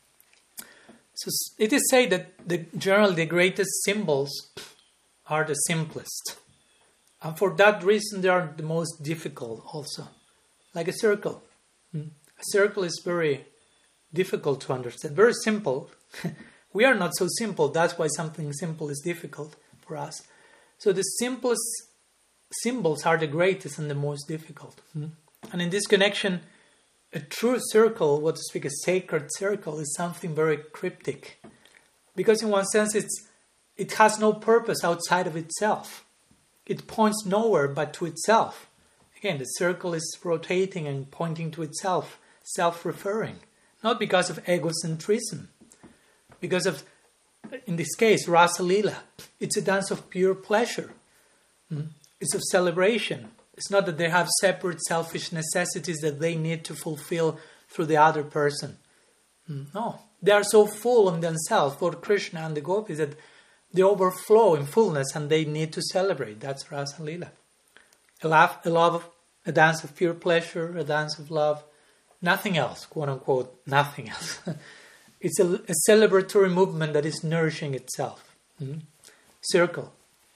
So it is said that the, generally the greatest symbols are the simplest. And for that reason, they are the most difficult also. Like a circle. A circle is very difficult to understand. Very simple. We are not so simple. That's why something simple is difficult for us. So the simplest symbols are the greatest and the most difficult. And in this connection, a true circle, what to speak, a sacred circle, is something very cryptic. Because in one sense, it's it has no purpose outside of itself. It points nowhere but to itself. Again, the circle is rotating and pointing to itself, self-referring. Not because of egocentrism. Because of, in this case, Rasa Lila. It's a dance of pure pleasure. It's of celebration. It's not that they have separate selfish necessities that they need to fulfill through the other person. No. They are so full of themselves, both Krishna and the gopis, that they overflow in fullness and they need to celebrate. That's Rasa Lila. A love, a love, a dance of pure pleasure, a dance of love, nothing else, quote unquote, nothing else. It's a, a celebratory movement that is nourishing itself. Mm-hmm. Circle.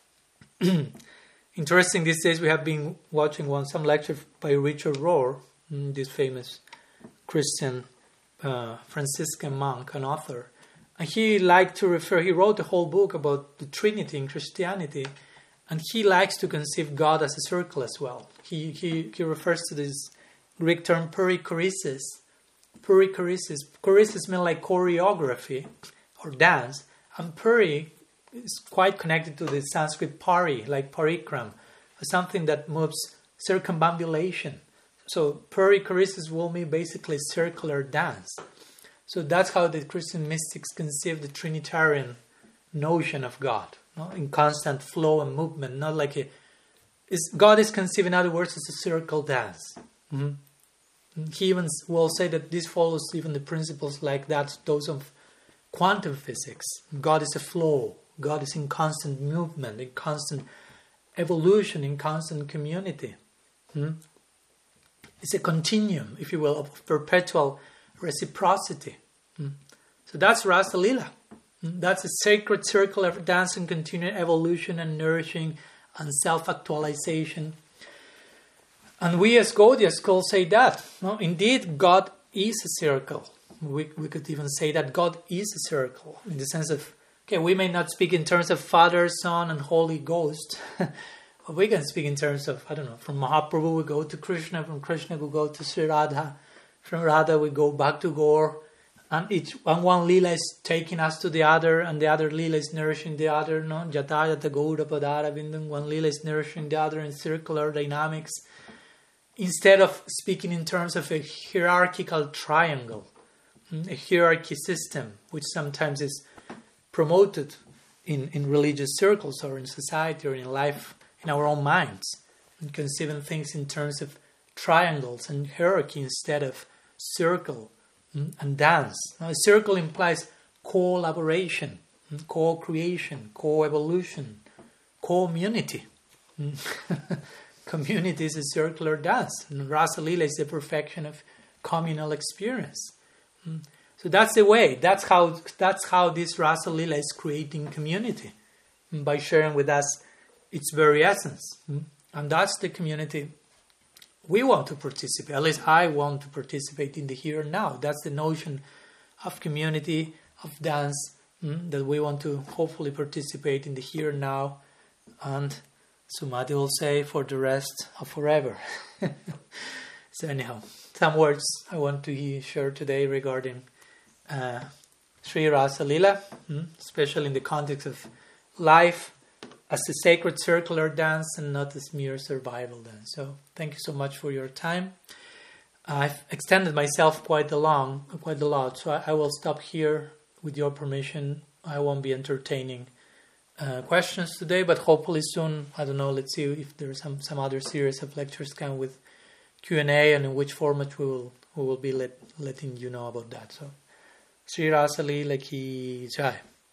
Interesting, these days we have been watching one some lecture by Richard Rohr, mm, this famous Christian uh, Franciscan monk and author. And he liked to refer, he wrote a whole book about the Trinity in Christianity, and he likes to conceive God as a circle as well. He he, he refers to this Greek term perichoresis. Perichoresis. Choresis means like choreography or dance, and peri is quite connected to the Sanskrit pari, like parikram, something that moves circumambulation. So perichoresis will mean basically circular dance. So that's how the Christian mystics conceive the Trinitarian notion of God, no? In constant flow and movement, not like a... Is, God is conceived, in other words, as a circle dance. Mm-hmm. He even will say that this follows even the principles like that, those of quantum physics. God is a flow. God is in constant movement, in constant evolution, in constant community. Mm-hmm. It's a continuum, if you will, of perpetual reciprocity. Mm. So that's Rasa Lila. Mm. That's a sacred circle of dance and continued evolution and nourishing and self-actualization. And we as Gaudias could say that. No? Indeed, God is a circle. We, we could even say that God is a circle in the sense of, okay, we may not speak in terms of Father, Son, and Holy Ghost, but we can speak in terms of, I don't know, from Mahaprabhu we go to Krishna, from Krishna we go to Sri Radha, from Radha we go back to Gaur, and each and one lila is taking us to the other, and the other lila is nourishing the other. No, Jata Jata Gaura Padara Bindam. One lila is nourishing the other in circular dynamics. Instead of speaking in terms of a hierarchical triangle, a hierarchy system, which sometimes is promoted in, in religious circles or in society or in life, in our own minds, and conceiving things in terms of triangles and hierarchy instead of circle and dance. Now, a circle implies collaboration, co-creation, co-evolution, community. Community is a circular dance, and Rasa Lila is the perfection of communal experience. So that's the way. That's how. That's how this Rasa Lila is creating community, by sharing with us its very essence, and that's the community we want to participate. At least I want to participate in the here and now. That's the notion of community, of dance, mm, that we want to hopefully participate in the here and now, and Sumati will say for the rest of forever. So anyhow, some words I want to share today regarding uh, Sri Rasa Lila, mm, especially in the context of life as a sacred circular dance and not as mere survival dance. So thank you so much for your time. I've extended myself quite a long, quite a lot, so I, I will stop here with your permission. I won't be entertaining uh, questions today, but hopefully soon, I don't know, let's see if there's some, some other series of lectures come with Q and A, and in which format we will we will be let, letting you know about that. So Sri Rasa Lila Ki Jai.